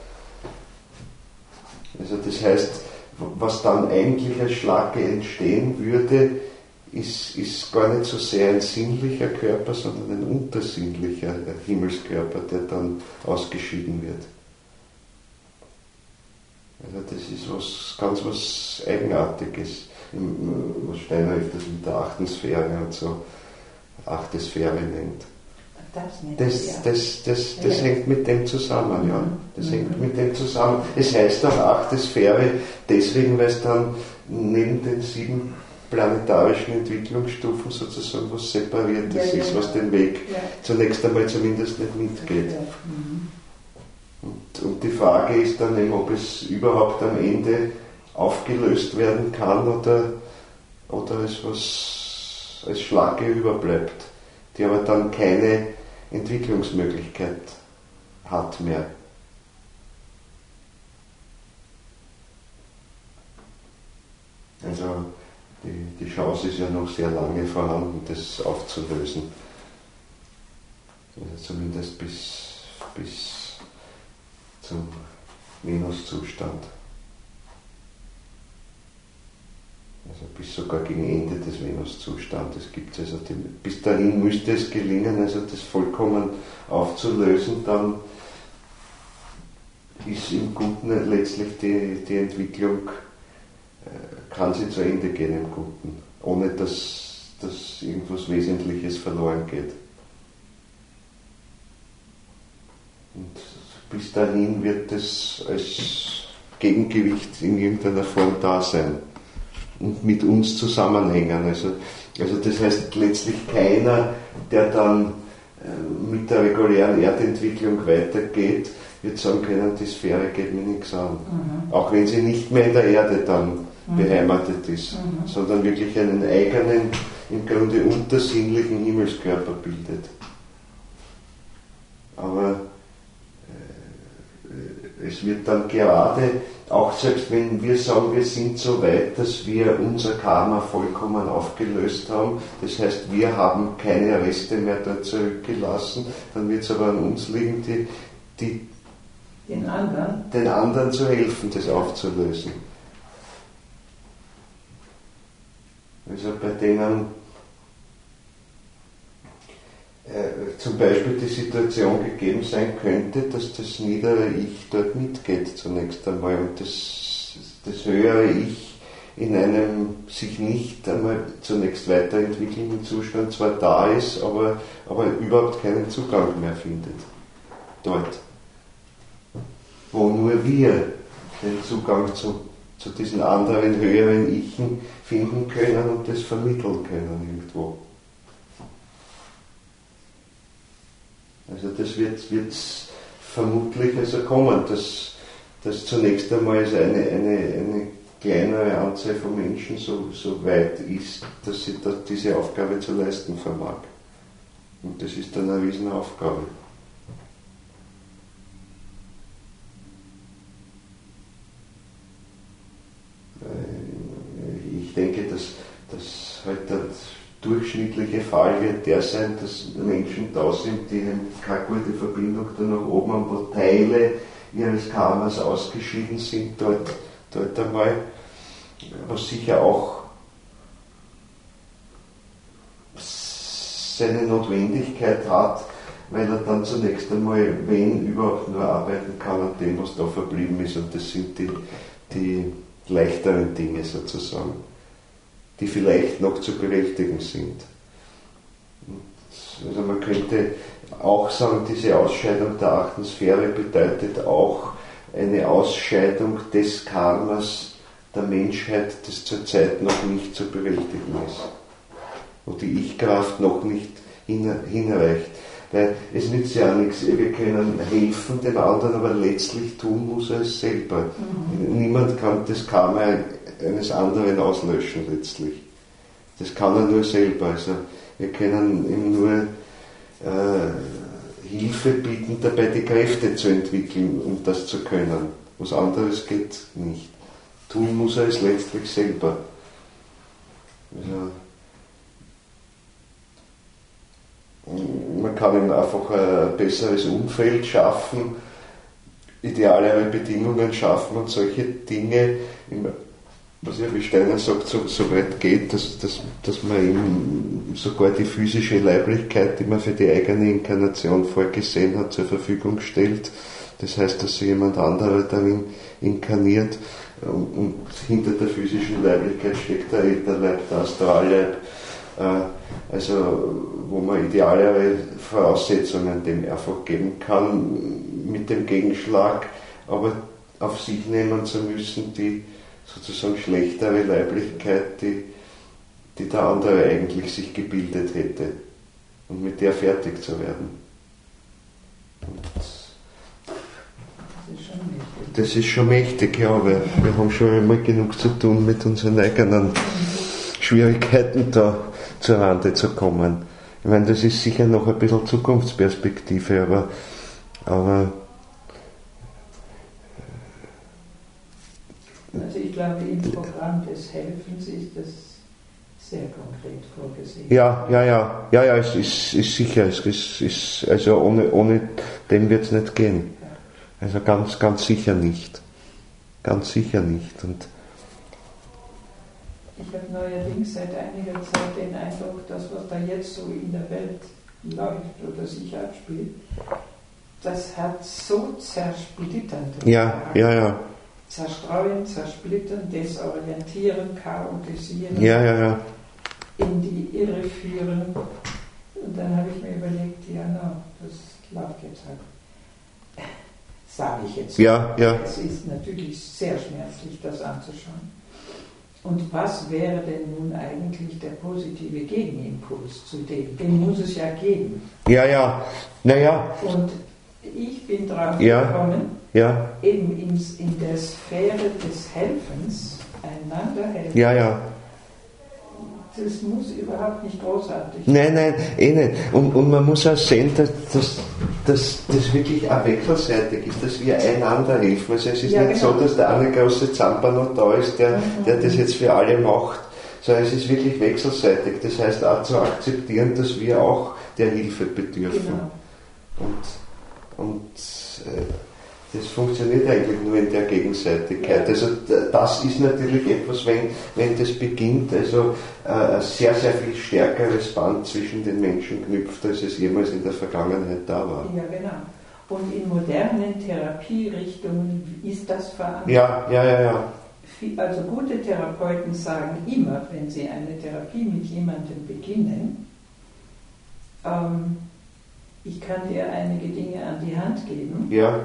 Also das heißt, was dann eigentlich als Schlacke entstehen würde, ist, ist gar nicht so sehr ein sinnlicher Körper, sondern ein untersinnlicher Himmelskörper, der dann ausgeschieden wird. Also das ist was ganz was Eigenartiges, was Steiner öfters mit der achten Sphäre und so achte Sphäre nennt. Das, nicht, das, ja. das, das, das ja. hängt mit dem zusammen, ja. Das mhm. hängt mit dem zusammen. Es heißt auch achte Sphäre deswegen, weil es dann neben den sieben planetarischen Entwicklungsstufen sozusagen was Separiertes ja, ist, ja. was den Weg ja. zunächst einmal zumindest nicht mitgeht. Ja. Mhm. Und, und die Frage ist dann eben, ob es überhaupt am Ende aufgelöst werden kann oder, oder es was als Schlacke überbleibt, die aber dann keine Entwicklungsmöglichkeit hat mehr. Also die, die Chance ist ja noch sehr lange vorhanden, das aufzulösen. Also zumindest bis, bis zum Minuszustand. Also bis sogar gegen Ende des Venuszustandes gibt es. Also die, bis dahin müsste es gelingen, also das vollkommen aufzulösen, dann ist im Guten letztlich die, die Entwicklung, äh, kann sie zu Ende gehen im Guten, ohne dass, dass irgendwas Wesentliches verloren geht. Und bis dahin wird es als Gegengewicht in irgendeiner Form da sein und mit uns zusammenhängen. Also, also das heißt letztlich keiner, der dann äh, mit der regulären Erdentwicklung weitergeht, wird sagen können, die Sphäre geht mir nichts an. Mhm. Auch wenn sie nicht mehr in der Erde dann mhm. beheimatet ist, mhm. sondern wirklich einen eigenen, im Grunde untersinnlichen Himmelskörper bildet. Aber äh, es wird dann gerade, auch selbst wenn wir sagen, wir sind so weit, dass wir unser Karma vollkommen aufgelöst haben, das heißt, wir haben keine Reste mehr dort zurückgelassen, dann wird es aber an uns liegen, die, die, den, anderen. den anderen zu helfen, das aufzulösen. Also bei denen äh, zum Beispiel die Situation gegeben sein könnte, dass das niedere Ich dort mitgeht zunächst einmal und das, das höhere Ich in einem sich nicht einmal zunächst weiterentwickelnden Zustand zwar da ist, aber, aber überhaupt keinen Zugang mehr findet. Dort. Wo nur wir den Zugang zu, zu diesen anderen höheren Ichen finden können und das vermitteln können irgendwo. Also das wird, wird vermutlich also kommen, dass, dass zunächst einmal eine, eine, eine kleinere Anzahl von Menschen so, so weit ist, dass sie da diese Aufgabe zu leisten vermag. Und das ist dann eine Riesenaufgabe. Ich denke, dass, dass halt der durchschnittliche Fall wird der sein, dass Menschen da sind, die keine gute Verbindung da nach oben haben, wo Teile ihres Karmas ausgeschieden sind, dort, dort einmal, was sicher auch seine Notwendigkeit hat, weil er dann zunächst einmal, wenn überhaupt, nur arbeiten kann an dem, was da verblieben ist, und das sind die, die leichteren Dinge sozusagen, die vielleicht noch zu bewältigen sind. Also man könnte auch sagen, diese Ausscheidung der achten Sphäre bedeutet auch eine Ausscheidung des Karmas der Menschheit, das zurzeit noch nicht zu bewältigen ist, wo die Ich-Kraft noch nicht hinreicht. Weil es nützt ja auch nichts, wir können helfen dem anderen, aber letztlich tun muss er es selber. Mhm. Niemand kann das Karma eines anderen auslöschen letztlich. Das kann er nur selber. Also wir können ihm nur äh, Hilfe bieten, dabei die Kräfte zu entwickeln, um das zu können. Was anderes geht nicht. Tun muss er es letztlich selber. Also, man kann ihm einfach ein besseres Umfeld schaffen, idealere Bedingungen schaffen und solche Dinge, was ja wie Steiner sagt, so, so weit geht, dass, dass, dass man ihm sogar die physische Leiblichkeit, die man für die eigene Inkarnation vorgesehen hat, zur Verfügung stellt, Das heißt, dass sich jemand anderer darin inkarniert und, und hinter der physischen Leiblichkeit steckt der Ätherleib, der Astralleib, äh, also wo man idealere Voraussetzungen dem einfach geben kann, mit dem Gegenschlag aber auf sich nehmen zu müssen, die sozusagen schlechtere Leiblichkeit, die, die der andere eigentlich sich gebildet hätte und mit der fertig zu werden. Und das ist schon mächtig. Das ist schon mächtig, ja, weil wir haben schon immer genug zu tun, mit unseren eigenen Schwierigkeiten da zur Rande zu kommen. Ich meine, das ist sicher noch ein bisschen Zukunftsperspektive, aber, aber also ich glaube, im Programm des Helfens ist das sehr konkret vorgesehen. Ja, ja, ja, ja, ja, es ist, ist sicher, es ist, ist, also ohne, ohne den wird es nicht gehen. Also ganz, ganz sicher nicht. Ganz sicher nicht. Und ich habe neuerdings seit einiger Zeit den Eindruck, dass was da jetzt so in der Welt läuft oder sich abspielt, das hat so zersplitternd. Ja, ja, ja. Zerstreuen, zersplittern, desorientieren, chaotisieren, ja, ja, ja. in die Irre führen. Und dann habe ich mir überlegt, ja, no, das läuft jetzt halt. Sage ich jetzt. Ja, ja. Es ist natürlich sehr schmerzlich, das anzuschauen. Und was wäre denn nun eigentlich der positive Gegenimpuls zu dem? Den muss es ja geben. Ja, ja, naja. Und ich bin drauf ja. gekommen, ja. eben in, in der Sphäre des Helfens, einander helfen. Ja, ja. Das muss überhaupt nicht großartig sein. Nein, nein, eh nicht. Und, und man muss auch sehen, dass, dass, dass das wirklich auch wechselseitig ist, dass wir einander helfen. Also es ist ja, nicht genau. so, dass der eine große Zampano da ist, der, mhm. der das jetzt für alle macht, sondern es ist wirklich wechselseitig. Das heißt auch zu akzeptieren, dass wir auch der Hilfe bedürfen. Genau. Und, und äh, das funktioniert eigentlich nur in der Gegenseitigkeit. Also das ist natürlich etwas, wenn, wenn das beginnt, also äh, ein sehr, sehr viel stärkeres Band zwischen den Menschen knüpft, als es jemals in der Vergangenheit da war. Ja, genau. Und in modernen Therapierichtungen ist das verankert. Ja, ja, ja, ja. Also gute Therapeuten sagen immer, wenn sie eine Therapie mit jemandem beginnen, ähm, ich kann dir einige Dinge an die Hand geben. Ja.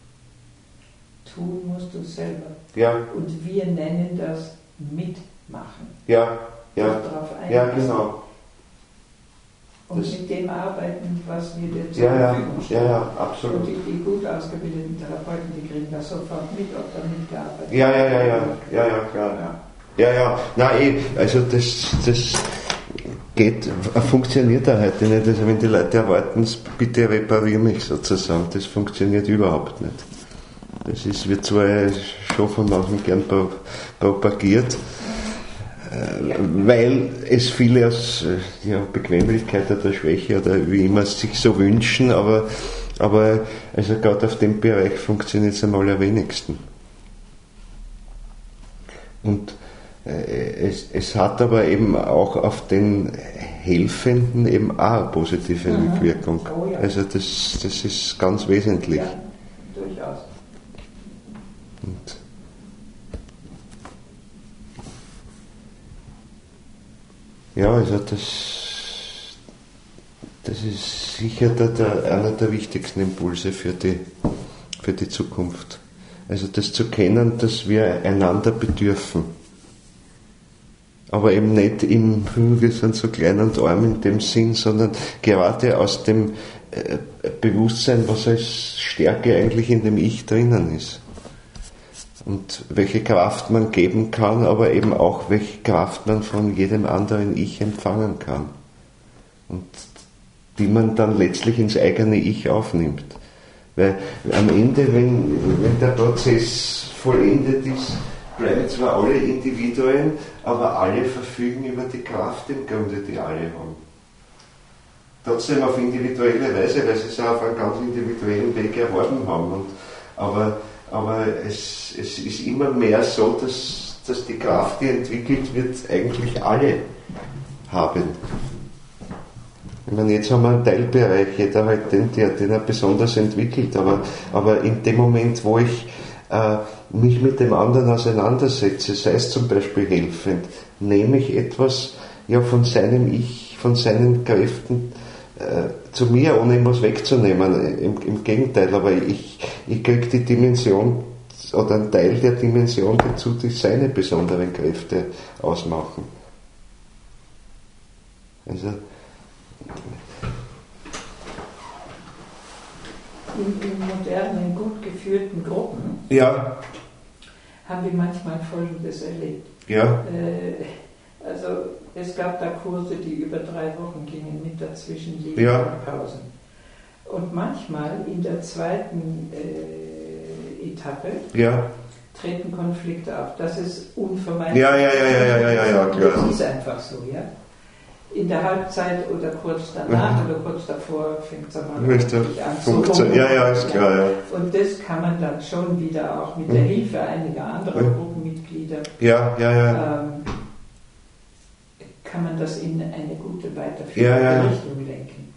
Tun musst du selber. Ja. Und wir nennen das Mitmachen. Ja, ja. Darauf ja, genau. Und das mit dem arbeiten, was wir dir zur ja, Verfügung stellen. Ja, ja, absolut. Und die, die gut ausgebildeten Therapeuten, die kriegen das sofort mit, ob damit gearbeitet wird. Ja, ja, ja, ja, ja, ja, klar. Ja, ja, ja. Nein, eh, also das, das geht, funktioniert da heute nicht. Also wenn die Leute erwarten, bitte repariere mich sozusagen, das funktioniert überhaupt nicht. Das ist, wird zwar schon von manchen gern propagiert, äh, weil es viele aus ja, Bequemlichkeit oder Schwäche oder wie immer sich so wünschen, aber, aber also gerade auf dem Bereich funktioniert es am allerwenigsten. Und äh, es, es hat aber eben auch auf den Helfenden eben auch eine positive mhm. Wirkung. Oh, ja. Also das, das ist ganz wesentlich. Ja, durchaus. Und ja, also das, das ist sicher der, der, einer der wichtigsten Impulse für die, für die Zukunft. Also das zu kennen, dass wir einander bedürfen. Aber eben nicht im, wir sind so klein und arm in dem Sinn, sondern gerade aus dem äh, Bewusstsein, was als Stärke eigentlich in dem Ich drinnen ist. Und welche Kraft man geben kann, aber eben auch welche Kraft man von jedem anderen Ich empfangen kann. Und die man dann letztlich ins eigene Ich aufnimmt. Weil am Ende, wenn, wenn der Prozess vollendet ist, bleiben zwar alle Individuen, aber alle verfügen über die Kraft im Grunde, die alle haben. Trotzdem auf individuelle Weise, weil sie es auch auf einen ganz individuellen Weg erworben haben. Und, aber aber es, es ist immer mehr so, dass, dass die Kraft, die entwickelt wird, eigentlich alle haben. Ich meine, jetzt haben wir einen Teilbereich, jeder halt den, der, den er besonders entwickelt, aber, aber in dem Moment, wo ich äh, mich mit dem anderen auseinandersetze, sei es zum Beispiel helfend, nehme ich etwas ja von seinem Ich, von seinen Kräften äh, zu mir, ohne ihm was wegzunehmen. Im, im Gegenteil, aber ich, ich kriege die Dimension oder einen Teil der Dimension dazu, die seine besonderen Kräfte ausmachen. Also in, in modernen, gut geführten Gruppen ja. haben wir manchmal Folgendes erlebt. Ja. Äh, also es gab da Kurse, die über drei Wochen gingen mit dazwischen liegenden Ja. Pausen. Und manchmal in der zweiten äh, Etappe Ja. treten Konflikte auf. Das ist unvermeidlich. Ja, ja, ja, ja, ja, ja, ja, ja, klar. Das ist einfach so, ja. In der Halbzeit oder kurz danach Mhm. oder kurz davor fängt es einmal Richtig an zu funktioniert. Ja, ja, ist klar, ja. Und das kann man dann schon wieder auch mit der Hilfe einiger anderer Mhm. Gruppenmitglieder Ja, ja, ja. ähm, kann man das in eine gute weiterführende Ja, ja. Richtung lenken.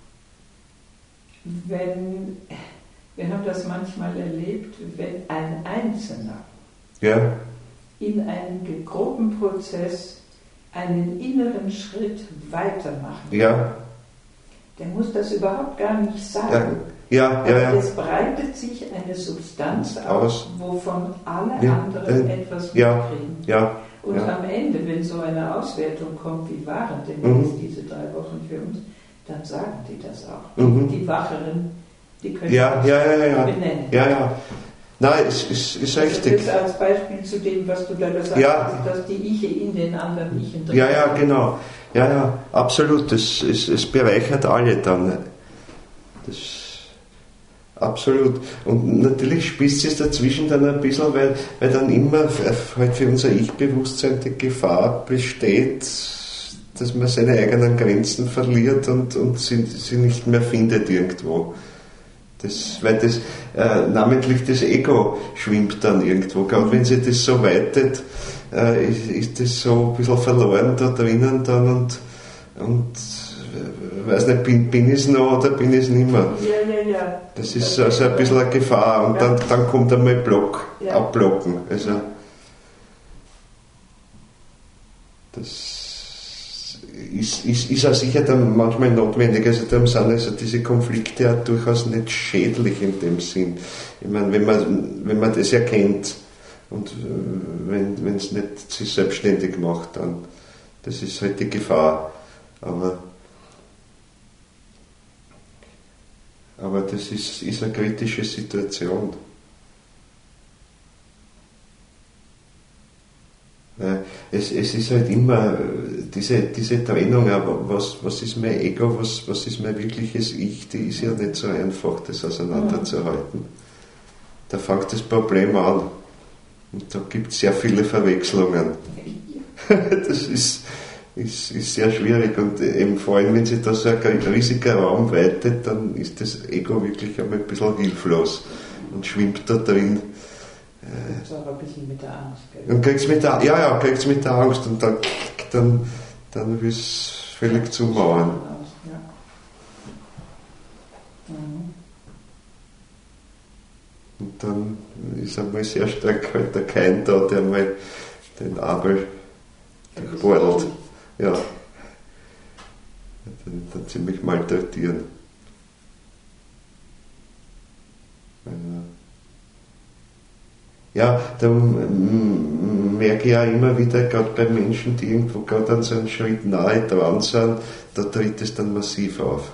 Wenn, wir haben das manchmal erlebt, wenn ein Einzelner Ja. in einem Gruppenprozess einen inneren Schritt weitermachen, Ja. der muss das überhaupt gar nicht sagen. Ja, ja, ja. Aber es breitet sich eine Substanz Aus. aus, wovon alle Ja, anderen äh, etwas ja, mitkriegen. ja. Und ja. am Ende, wenn so eine Auswertung kommt, wie waren denn Mhm. jetzt diese drei Wochen für uns, dann sagen die das auch. Mhm. Die Wacheren, die können Ja, das ja, ja, ja. benennen. Ja, ja. Nein, es ist, ist Also richtig. das als Beispiel zu dem, was du da gesagt Ja. hast, dass die Iche in den anderen Ichen drin Ja, ja, sind. genau. Ja, ja, absolut. Es, es, es bereichert alle dann. Das, absolut. Und natürlich spitzt es dazwischen dann ein bisschen, weil, weil dann immer halt für unser Ich-Bewusstsein die Gefahr besteht, dass man seine eigenen Grenzen verliert und, und sie, sie nicht mehr findet irgendwo. Das, weil das, äh, namentlich das Ego schwimmt dann irgendwo. Gerade wenn sich das so weitet, äh, ist, ist das so ein bisschen verloren da drinnen dann und, und äh, weiß nicht, bin, bin ich es noch oder bin ich es nicht mehr. Ja, ja, ja. Das ist also ein bisschen eine Gefahr und dann, dann kommt einmal Block, Ja. abblocken. Also, das ist, ist, ist auch sicher dann manchmal notwendig. Also darum sind also diese Konflikte ja durchaus nicht schädlich in dem Sinn. Ich meine, wenn man, wenn man das erkennt und äh, wenn wenn es nicht sich selbstständig macht, dann das ist halt die Gefahr. Aber, aber das ist, ist eine kritische Situation. Es, es ist halt immer diese, diese Trennung, was, was ist mein Ego, was, was ist mein wirkliches Ich, die ist ja nicht so einfach, das auseinanderzuhalten. Da fängt das Problem an. Und da gibt es sehr viele Verwechslungen. Das ist, ist, ist sehr schwierig. Und eben vor allem, wenn sich da so ein riesiger Raum weitet, dann ist das Ego wirklich einmal ein bisschen hilflos und schwimmt da drin. Das ist auch ein bisschen mit der Angst. Gell? Und kriegst mit der, ja, ja, kriegst mit der Angst und dann, dann, dann will es völlig zumauern. Ja. Mhm. Und dann ist einmal sehr stark halt der Kein da, der mal den Abel durchbordelt. Ja. Dann, dann ziemlich malträtieren. Ja, da merke ich auch immer wieder, gerade bei Menschen, die irgendwo gerade an so einen Schritt nahe dran sind, da tritt es dann massiv auf.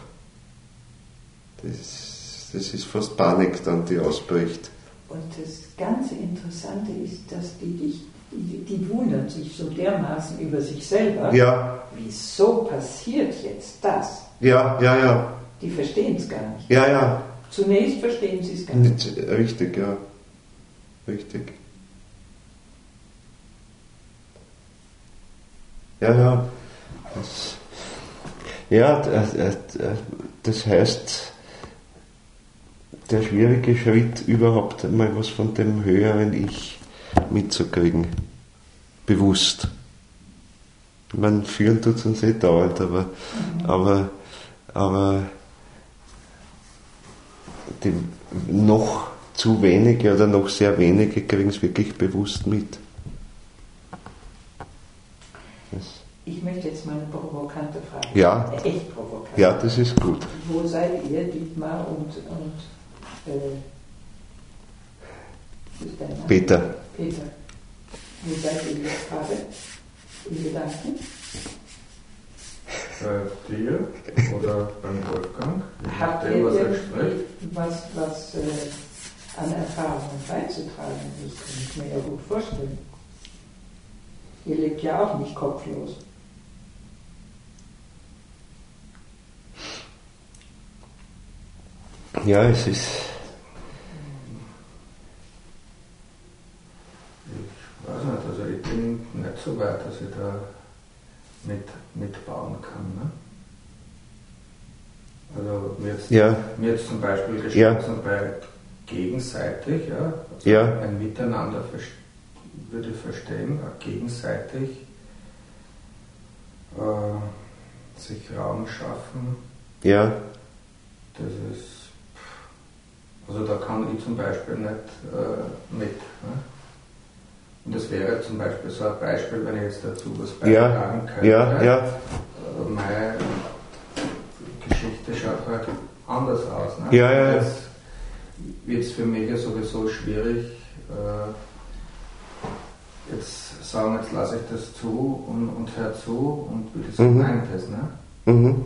Das, das ist fast Panik dann, die ausbricht. Und das ganz Interessante ist, dass die dich, die, die wundern sich so dermaßen über sich selber. Ja. Wieso passiert jetzt das? Ja, ja, ja. Die verstehen es gar nicht. Ja, ja. Zunächst verstehen sie es gar nicht. nicht. Richtig, ja. Richtig. Ja, ja. Das, ja, das heißt, der schwierige Schritt, überhaupt mal was von dem höheren Ich mitzukriegen. Bewusst. Man führen tut es uns eh dauernd, aber, mhm. aber aber die noch zu wenige oder noch sehr wenige kriegen es wirklich bewusst mit. Das ich möchte jetzt mal eine provokante Frage. Ja. Eine echt provokante. Ja, das ist gut. Wo seid ihr, Dietmar und, und äh, wie ist dein Name? Peter. Peter. Wo seid ihr jetzt gerade in Gedanken? Bei dir oder beim Wolfgang? Habt Dem, ihr was er irgendwie spricht? was, was äh, an Erfahrungen beizutragen? Das kann ich mir ja gut vorstellen. Ihr lebt ja auch nicht kopflos. Ja, es ist. Ich weiß nicht, also ich bin nicht so weit, dass ich da mit, mitbauen kann. Ne? Also mir jetzt, Ja. mir jetzt zum Beispiel geschlossen Ja. bei gegenseitig, ja, also Ja. ein Miteinander vers- würde ich verstehen, auch gegenseitig äh, sich Raum schaffen, Ja. das ist, also da kann ich zum Beispiel nicht äh, mit. Ne? Und das wäre zum Beispiel so ein Beispiel, wenn ich jetzt dazu was Ja. beitragen könnte. Ja. Ja. Äh, Meine Geschichte schaut halt anders aus. Ne? Ja, ja, ja. Jetzt wird es für mich ja sowieso schwierig, äh, jetzt sagen, jetzt lasse ich das zu und, und hör zu und wie das Mhm. gemeint ist. Ne? Mhm.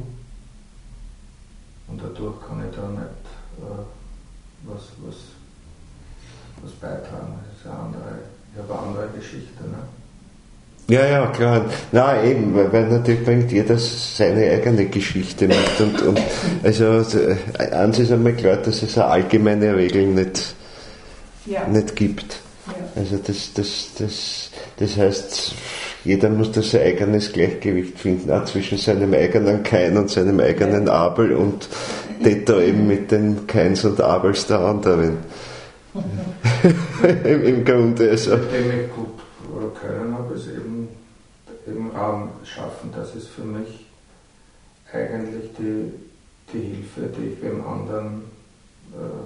Und dadurch kann ich da nicht äh, was, was, was beitragen. Das ist eine andere, ich habe eine andere Geschichte. Ne? Ja, ja, klar. Na eben, weil, weil natürlich bringt jeder seine eigene Geschichte mit und, und also äh, eins ist einmal klar, dass es eine allgemeine Regel nicht, Ja. nicht gibt. Ja. Also das, das, das, das heißt, jeder muss da sein eigenes Gleichgewicht finden, auch zwischen seinem eigenen Kain und seinem eigenen Abel und das da eben mit den Kains und Abels der anderen. Im, Im Grunde. Also. Dem ich gut können habe, ist eben, eben Raum schaffen. Das ist für mich eigentlich die, die Hilfe, die ich dem anderen äh,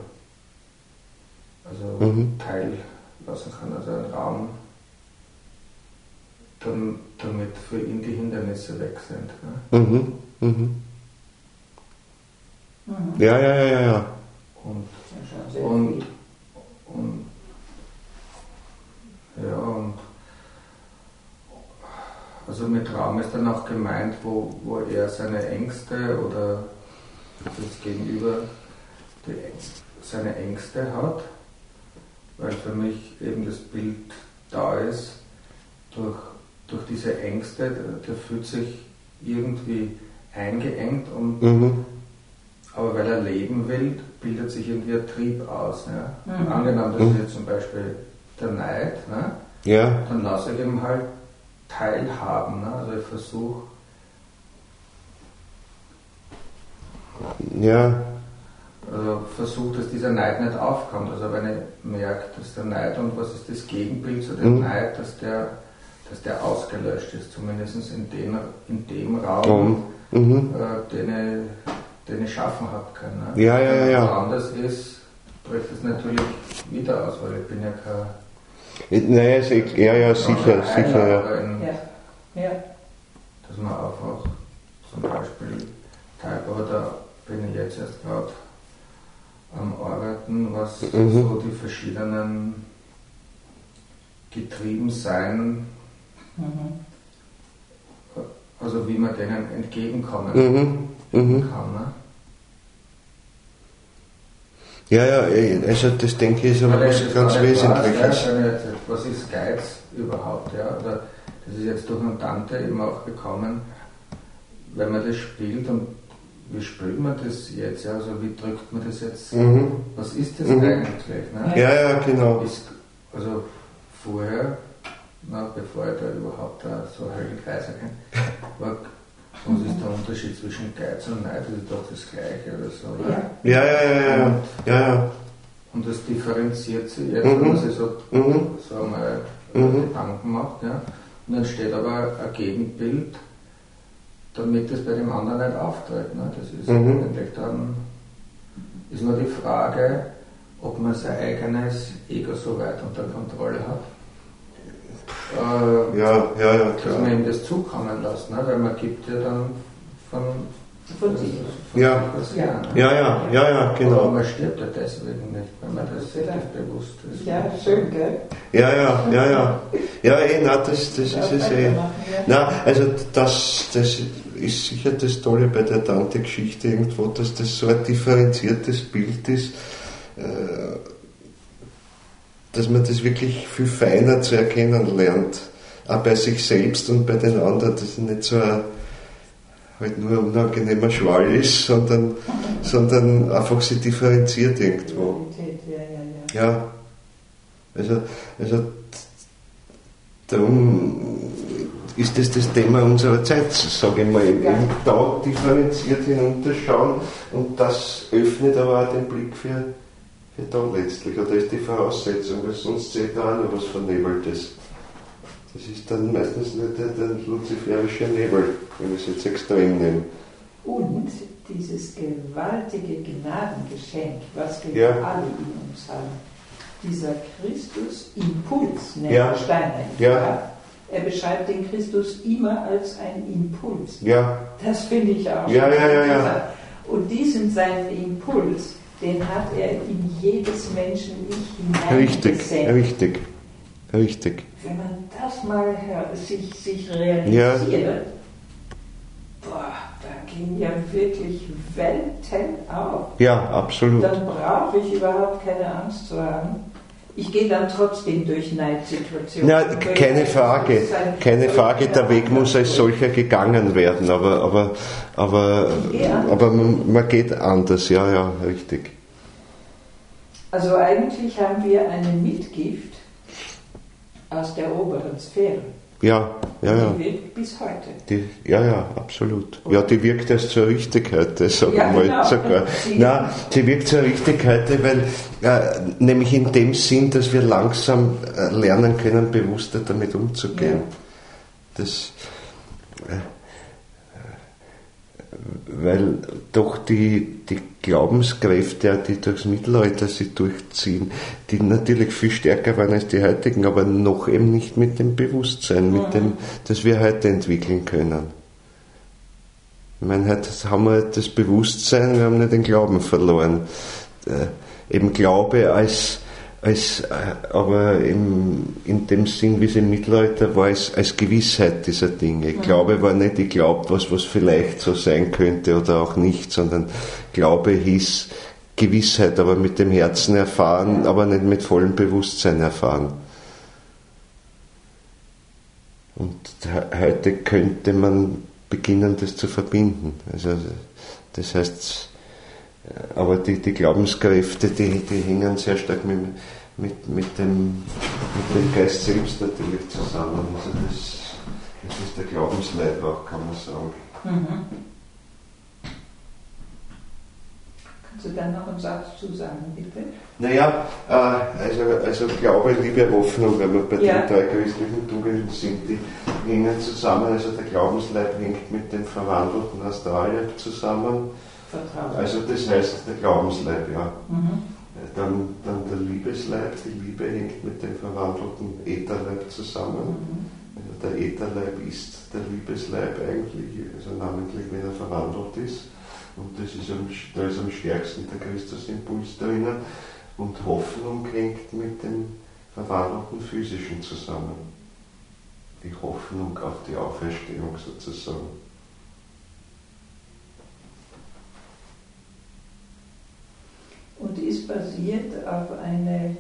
also Mhm. teillassen kann. Also ein Raum, dann, damit für ihn die Hindernisse weg sind. Ne? Mhm. Mhm. Mhm. Ja, ja, ja, ja, ja. Und, Ja, schon sehr und, viel. und ja, und also mit Raum ist dann auch gemeint, wo, wo er seine Ängste oder das Gegenüber die, seine Ängste hat, weil für mich eben das Bild da ist, durch, durch diese Ängste, der, der fühlt sich irgendwie eingeengt, und, Mhm. aber weil er leben will, bildet sich irgendwie ein Trieb aus. Ne? Mhm. Angenommen, das Mhm. ist jetzt zum Beispiel der Neid, ne? Ja. Dann lasse ich ihm halt teilhaben. Ne? Also ich versuche, Ja. also versuche, dass dieser Neid nicht aufkommt. Also wenn ich merke, dass der Neid, und was ist das Gegenbild zu dem Mhm. Neid, dass der, dass der ausgelöscht ist, zumindest in dem, in dem Raum, Um. Mhm. äh, den, ich, den ich schaffen habe können. Ne? Ja, ja, ja, Wenn ja. es anders ist, bricht es natürlich wieder aus, weil ich bin ja kein Naja, ist eh- ja, ja, sicher, sicher, ja. aber in, Ja. Ja. dass man einfach zum Beispiel Teil, aber da bin ich jetzt erst gerade am Arbeiten, was Mhm. so die verschiedenen Getriebensein, Mhm. also wie man denen entgegenkommen Mhm. Mhm. kann. Ne? Ja, ja, eh, also das denke ich ist aber Weil was das ganz gar nicht weiß, Wesentliches. ja, wenn ich jetzt- was ist Geiz überhaupt? Ja? Oder das ist jetzt durch einen Tante eben auch gekommen, wenn man das spielt, und wie spielt man das jetzt? Ja? Also wie drückt man das jetzt? Mhm. Was ist das Mhm. eigentlich? Ne? Ja, ja, genau. Ist, also vorher, na, bevor ich da überhaupt da so Höllenkreise kenne, war, was ist der Unterschied zwischen Geiz und Neid? Das ist doch das Gleiche oder so. Oder? Ja. Ja, ja, ja, ja. Ja, ja. Und das differenziert sich jetzt, Mhm. wenn man sich so, Mhm. so mal Mhm. Gedanken macht. Ja? Und dann steht aber ein Gegenbild, damit es bei dem anderen nicht auftritt. Ne? Das ist Mhm. eigentlich dann, ist nur die Frage, ob man sein eigenes Ego so weit unter Kontrolle hat. Äh, Ja, ja, ja, dass klar. man ihm das zukommen lässt, ne? Weil man gibt ja dann von, Von sich. von Ja. sich was her. Ne? Ja, ja, ja, ja, Aber genau. man stirbt ja deswegen nicht, wenn man das sich bewusst ist. Ja, schön, gell? Ja, ja, ja, ja. Ja, eh, na, das, das ist es eh. Na, also das, das ist sicher das Tolle bei der Dante-Geschichte irgendwo, dass das so ein differenziertes Bild ist, äh, dass man das wirklich viel feiner zu erkennen lernt. Auch bei sich selbst und bei den anderen, dass es nicht so ein halt nur ein unangenehmer Schwall ist, sondern, sondern einfach sie differenziert irgendwo. Ja, ja, ja. Ja, also, also darum ist das das Thema unserer Zeit, sage ich mal, Ja. eben da differenziert hinunterschauen und das öffnet aber auch den Blick für, für da letztlich, oder ist die Voraussetzung, weil sonst seht ihr auch noch was Vernebeltes. Das ist dann meistens nicht der, der luziferische Nebel, wenn ich es jetzt extrem nehme. Und dieses gewaltige Gnadengeschenk, was wir Ja. alle in uns haben, dieser Christus-Impuls, nennt Ja. Steiner. Ja. Er beschreibt den Christus immer als einen Impuls. Ja, Das finde ich auch Ja, schon ja, ja, ja. interessant. Und diesen seinen Impuls, den hat er in jedes Menschen-Ich richtig, hineingesenkt. richtig, richtig. Wenn man das mal hör- sich, sich realisiert, boah, da gehen ja wirklich Welten auf. Ja, absolut. Dann brauche ich überhaupt keine Angst zu haben. Ich gehe dann trotzdem durch Neidsituationen. Na, keine Frage, keine Frage, der Weg muss als solcher gegangen werden, aber, aber, aber, aber man, man geht anders, ja, ja, richtig. Also eigentlich haben wir eine Mitgift aus der oberen Sphäre. Ja, ja, ja. Die wirkt bis heute. Die, ja, ja, absolut. Ja, die wirkt erst zur Richtigkeit, sag ich Ja, mal genau. sogar. Sie- Nein, sie wirkt zur Richtigkeit, weil, äh, nämlich in dem Sinn, dass wir langsam äh, lernen können, bewusster damit umzugehen. Ja. Das, äh, weil doch die, die Glaubenskräfte, die durchs Mittelalter sich durchziehen, die natürlich viel stärker waren als die heutigen, aber noch eben nicht mit dem Bewusstsein, mit dem, das wir heute entwickeln können. Ich meine, heute haben wir das Bewusstsein, wir haben nicht den Glauben verloren. Äh, eben Glaube als, als äh, aber im, in dem Sinn, wie es im Mittelalter war, als, als Gewissheit dieser Dinge. Mhm. Glaube war nicht, ich glaube was, was vielleicht so sein könnte oder auch nicht, sondern Glaube hieß Gewissheit, aber mit dem Herzen erfahren, aber nicht mit vollem Bewusstsein erfahren. Und he- heute könnte man beginnen, das zu verbinden. Also, das heißt, aber die, die Glaubenskräfte, die, die hängen sehr stark mit, mit, mit, dem, mit dem Geist selbst natürlich zusammen. Also das, das ist der Glaubensleib auch, kann man sagen. Mhm. Kannst du dann noch einen Satz zu sagen, bitte? Naja, äh, also, also Glaube, Liebe, Hoffnung, wenn wir bei Ja. den drei christlichen Tugenden sind, die hängen zusammen. Also der Glaubensleib hängt mit dem verwandelten Astralleib zusammen. Vertrauen. Also das heißt der Glaubensleib, ja. Mhm. Dann, dann der Liebesleib, die Liebe hängt mit dem verwandelten Ätherleib zusammen. Mhm. Also der Ätherleib ist der Liebesleib eigentlich, also namentlich wenn er verwandelt ist. Und das ist am, da ist am stärksten der Christusimpuls drinnen. Und Hoffnung hängt mit dem verwandelten physischen zusammen. Die Hoffnung auf die Auferstehung sozusagen. Und ist basiert auf eine,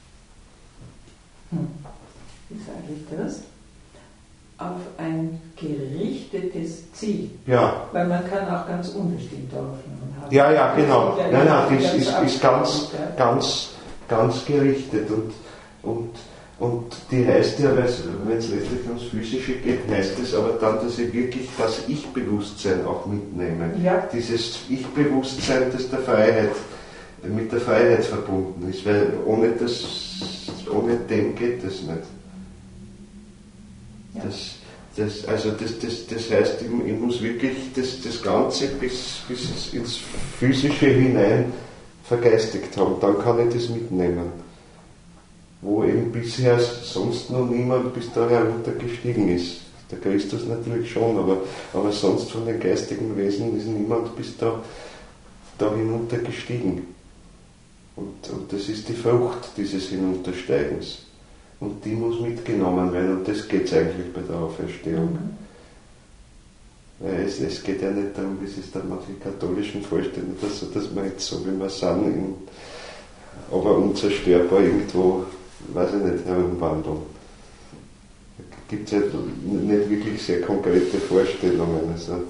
hm, wie sage ich das, auf ein gerichtetes Ziel. Ja, Weil man kann auch ganz unbestimmte Hoffnungen haben. ja, ja, genau. Das ist Nein, ja nein, das ist, ist ganz, absolut, ja. ganz, ganz gerichtet. Und, und, und die heißt ja, wenn es letztlich ums Physische geht, heißt es aber dann, dass ich wirklich das Ich-Bewusstsein auch mitnehme. Ja. Dieses Ich-Bewusstsein, das der Freiheit, mit der Freiheit verbunden ist, weil ohne, das, ohne dem geht es nicht. Ja. Das, das, also das, das, das heißt, ich, ich muss wirklich das, das Ganze bis, bis ins Physische hinein vergeistigt haben, dann kann ich das mitnehmen. Wo eben bisher sonst noch niemand bis da heruntergestiegen ist. Der Christus natürlich schon, aber, aber sonst von den geistigen Wesen ist niemand bis da, da hinuntergestiegen. Und, und das ist die Frucht dieses Hinuntersteigens. Und die muss mitgenommen werden, und das geht es eigentlich bei der Auferstehung. Mhm. Weil es, es geht ja nicht darum, wie es ist dann manche Katholischen vorstellen, dass, dass wir jetzt so wie wir sind, in, aber unzerstörbar irgendwo, weiß ich nicht, herumwandeln. Da gibt es halt nicht wirklich sehr konkrete Vorstellungen, also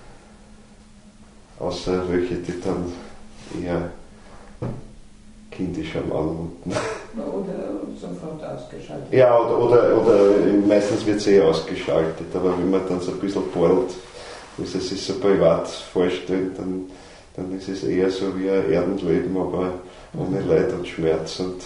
außer welche, die dann eher kindisch am Anmuten. Oder sofort ausgeschaltet. Ja, oder, oder, oder meistens wird es eh ausgeschaltet, aber wenn man dann so ein bisschen bohrt, wie sie sich so privat vorstellt, dann, dann ist es eher so wie ein Erdenleben, aber ohne Leid und Schmerz. Und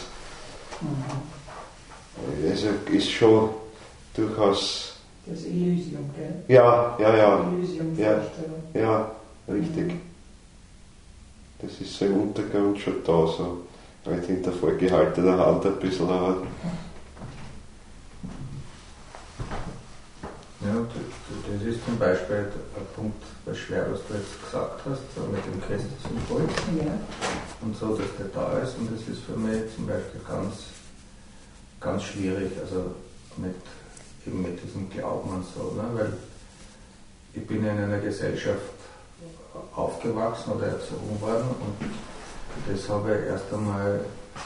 mhm. Also ist schon durchaus. Das Elysium, gell? Ja, ja, ja. Ja, ja, richtig. Mhm. Das ist so im Untergrund schon da, so halt hinter vorgehaltener Hand ein bisschen. Aber ja, das ist zum Beispiel ein Punkt, was schwer, was du jetzt gesagt hast, so mit dem Christussymbol. Ja. Und so, dass der da ist, und das ist für mich zum Beispiel ganz, ganz schwierig, also mit, eben mit diesem Glauben und so, ne? Weil ich bin in einer Gesellschaft aufgewachsen oder erzogen worden, und das habe ich erst einmal,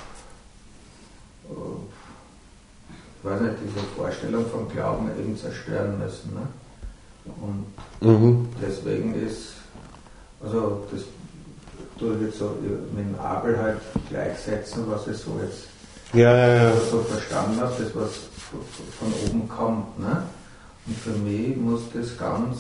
ich weiß nicht, diese Vorstellung vom Glauben eben zerstören müssen. Ne? Und mhm. deswegen ist, also das tue ich jetzt so mit dem Abel halt gleichsetzen, was ich so jetzt ja, ja, ja. so verstanden habe, das was von oben kommt. Ne? Und für mich muss das ganz,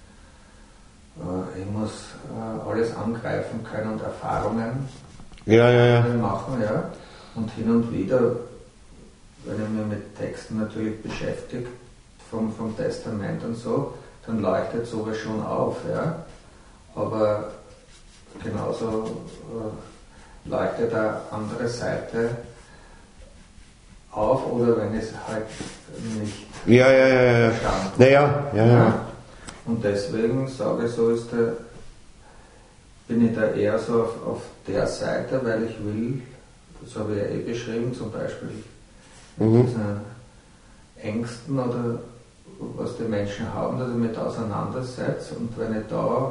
ich muss alles angreifen können und Erfahrungen ja, ja, ja. machen. Ja? Und hin und wieder, wenn ich mich mit Texten natürlich beschäftige, vom, vom Testament und so, dann leuchtet sowas schon auf. Ja? Aber genauso äh, leuchtet eine andere Seite auf, oder wenn es halt nicht ja, ja, ja, ja. verstanden naja, ja, ja. ja. Und deswegen sage ich so, ist der, bin ich da eher so auf, auf der Seite, weil ich will, das habe ich ja eh beschrieben, zum Beispiel mhm. diesen Ängsten oder was die Menschen haben, dass ich mich da auseinandersetze, und wenn ich da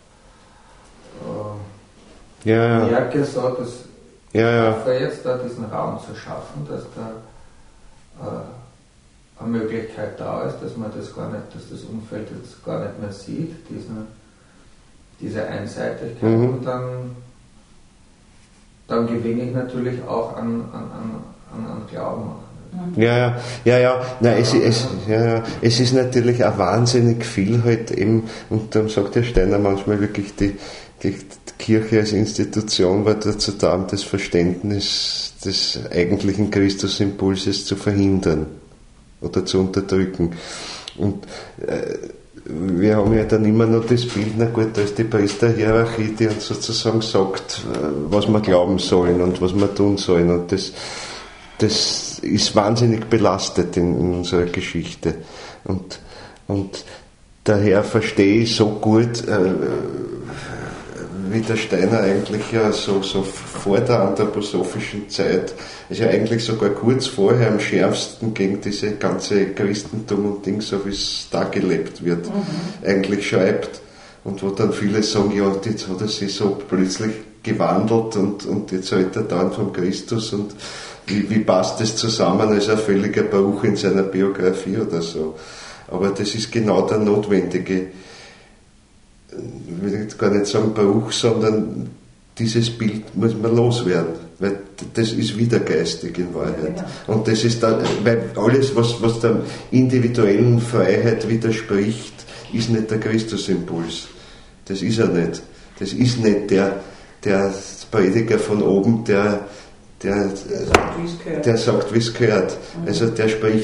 äh, ja, ja. merke, so, dass ja, ja. ich hoffe jetzt da diesen Raum zu schaffen, dass da äh, eine Möglichkeit da ist, dass man das gar nicht, dass das Umfeld jetzt gar nicht mehr sieht, diesen, diese Einseitigkeit, mhm. und dann, dann gewinne ich natürlich auch an, an, an, an Glauben. Ja, ja, ja, ja. Nein, es, es, ja, ja. Es ist natürlich auch wahnsinnig viel halt eben, und darum sagt der Steiner manchmal wirklich, die, die Kirche als Institution war dazu da, um das Verständnis des eigentlichen Christusimpulses zu verhindern oder zu unterdrücken. Und äh, wir haben ja dann immer noch das Bild, na gut, da ist die Priesterhierarchie, die uns sozusagen sagt, was wir glauben sollen und was wir tun sollen. Und das, das ist wahnsinnig belastet in, in unserer Geschichte. Und, und daher verstehe ich so gut, äh, wie der Steiner eigentlich ja so, so vor der anthroposophischen Zeit, also eigentlich sogar kurz vorher am schärfsten gegen diese ganze Christentum und Ding, so wie es da gelebt wird, mhm. eigentlich schreibt. Und wo dann viele sagen, ja, jetzt hat er sich so plötzlich gewandelt und, und jetzt redet er dann vom Christus, und wie, wie passt das zusammen? Das ist ein völliger Bruch in seiner Biografie oder so. Aber das ist genau der notwendige, ich will jetzt gar nicht sagen Bruch, sondern dieses Bild muss man loswerden, weil das ist widergeistig in Wahrheit. Ja, ja. Und das ist dann, weil alles, was, was der individuellen Freiheit widerspricht, ist nicht der Christusimpuls. Das ist er nicht. Das ist nicht der, der Prediger von oben, der, der, der sagt, wie es gehört. Der sagt, wie es gehört. Mhm. Also der spricht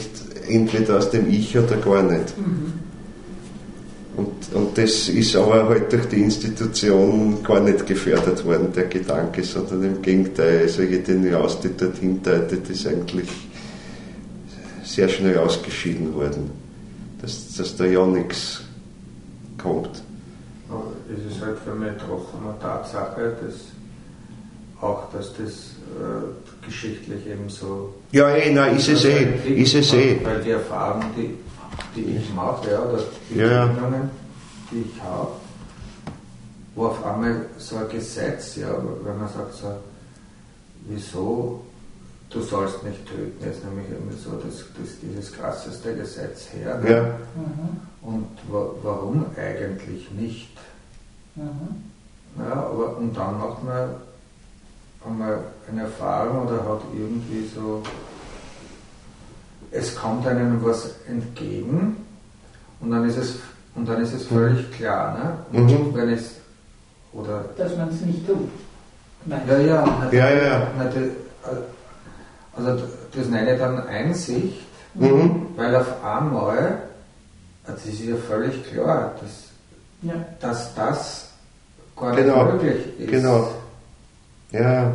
entweder aus dem Ich oder gar nicht. Mhm. Und, und das ist aber halt durch die Institution gar nicht gefördert worden, der Gedanke, sondern im Gegenteil, also jede Nuance, die dorthin deutet, ist eigentlich sehr schnell ausgeschieden worden, dass, dass da ja nichts kommt. Aber es ist halt für mich trotzdem eine Tatsache, dass auch, dass das äh, geschichtlich eben so... Ja, eh, nein, ist es eh, ist es eh. Weil die Erfahrung, die, die ich mache, ja, oder die ja, ja. Erinnerungen, die ich habe, wo auf einmal so ein Gesetz, ja, wenn man sagt so, wieso, du sollst nicht töten, jetzt nämlich irgendwie so das, das, dieses krasseste Gesetz her. Ne? Ja. Mhm. Und wa- warum eigentlich nicht? Mhm. Ja, aber und dann macht man einmal eine Erfahrung oder hat irgendwie so, es kommt einem was entgegen und dann ist es, und dann ist es völlig klar, ne? Und Mhm. wenn es, oder... Dass man es nicht tut. Nein. Ja, ja, nicht, Ja, ja, ja. nicht, also das nenne ich dann Einsicht, Mhm. weil auf einmal, das ist ja völlig klar, dass, Ja. dass das gar Genau. nicht möglich ist. Genau. Ja, Ja?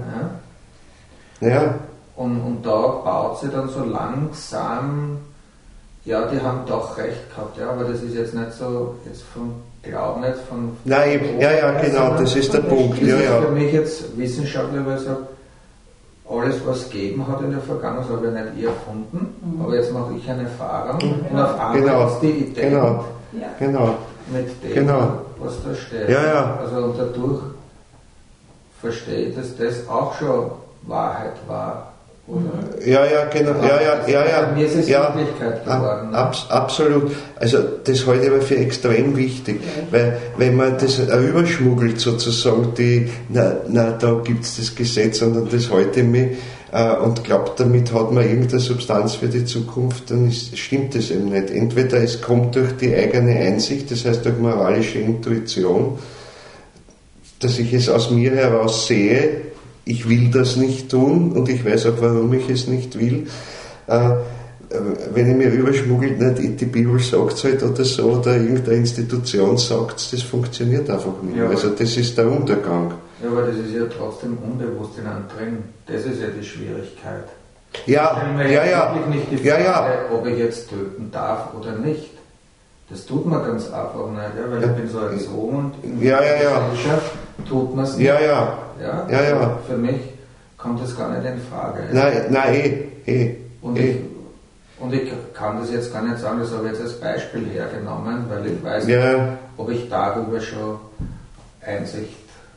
ja. Und, und da baut sie dann so langsam, ja, die haben doch recht gehabt, ja, aber das ist jetzt nicht so, jetzt vom Glauben nicht, von... Nein, eben, ja, ja, genau, das ist der Punkt. Das Ja, ist ja. für mich jetzt Wissenschaftler, weil ich sage, alles, was es gegeben hat in der Vergangenheit, habe ich nicht ich erfunden, Mhm. aber jetzt mache ich eine Erfahrung Mhm. und auf einmal Genau. ist die Idee Genau. Ja. Genau. mit dem, Genau. was da steht. Ja, ja. Also und dadurch verstehe ich, dass das auch schon Wahrheit war. Oder? Ja, ja, genau, ja, ja, ja, ja. Mir ist es ja, Wirklichkeit geworden. Ne? abs, absolut. Also das halte ich aber für extrem wichtig, weil wenn man das überschmuggelt sozusagen, die, na, na da gibt es das Gesetz, sondern das halte ich mich äh, und glaubt, damit hat man irgendeine Substanz für die Zukunft, dann ist, stimmt das eben nicht. Entweder es kommt durch die eigene Einsicht, das heißt durch moralische Intuition, dass ich es aus mir heraus sehe, ich will das nicht tun und ich weiß auch, warum ich es nicht will. Äh, wenn ich mir überschmuggelt, nicht die Bibel sagt es halt oder so, oder irgendeine Institution sagt es, das funktioniert einfach nicht. Ja, also das ist der Untergang. Ja, aber das ist ja trotzdem unbewusst in einem drin. Das ist ja die Schwierigkeit. Ja, Ich ja, ja. wirklich nicht die Ja, Frage, ja. ob ich jetzt töten darf oder nicht. Das tut man ganz einfach nicht, ja, weil Ja. ich bin so erzogen und in Ja, der ja, ja. Gesellschaft tut man es nicht. Ja, ja. Ja? Ja, ja. Für mich kommt das gar nicht in Frage. Nein, nein, eh, eh. Und, eh. ich, und ich kann das jetzt gar nicht sagen, das habe ich jetzt als Beispiel hergenommen, weil ich weiß, Ja, ob ich darüber schon Einsicht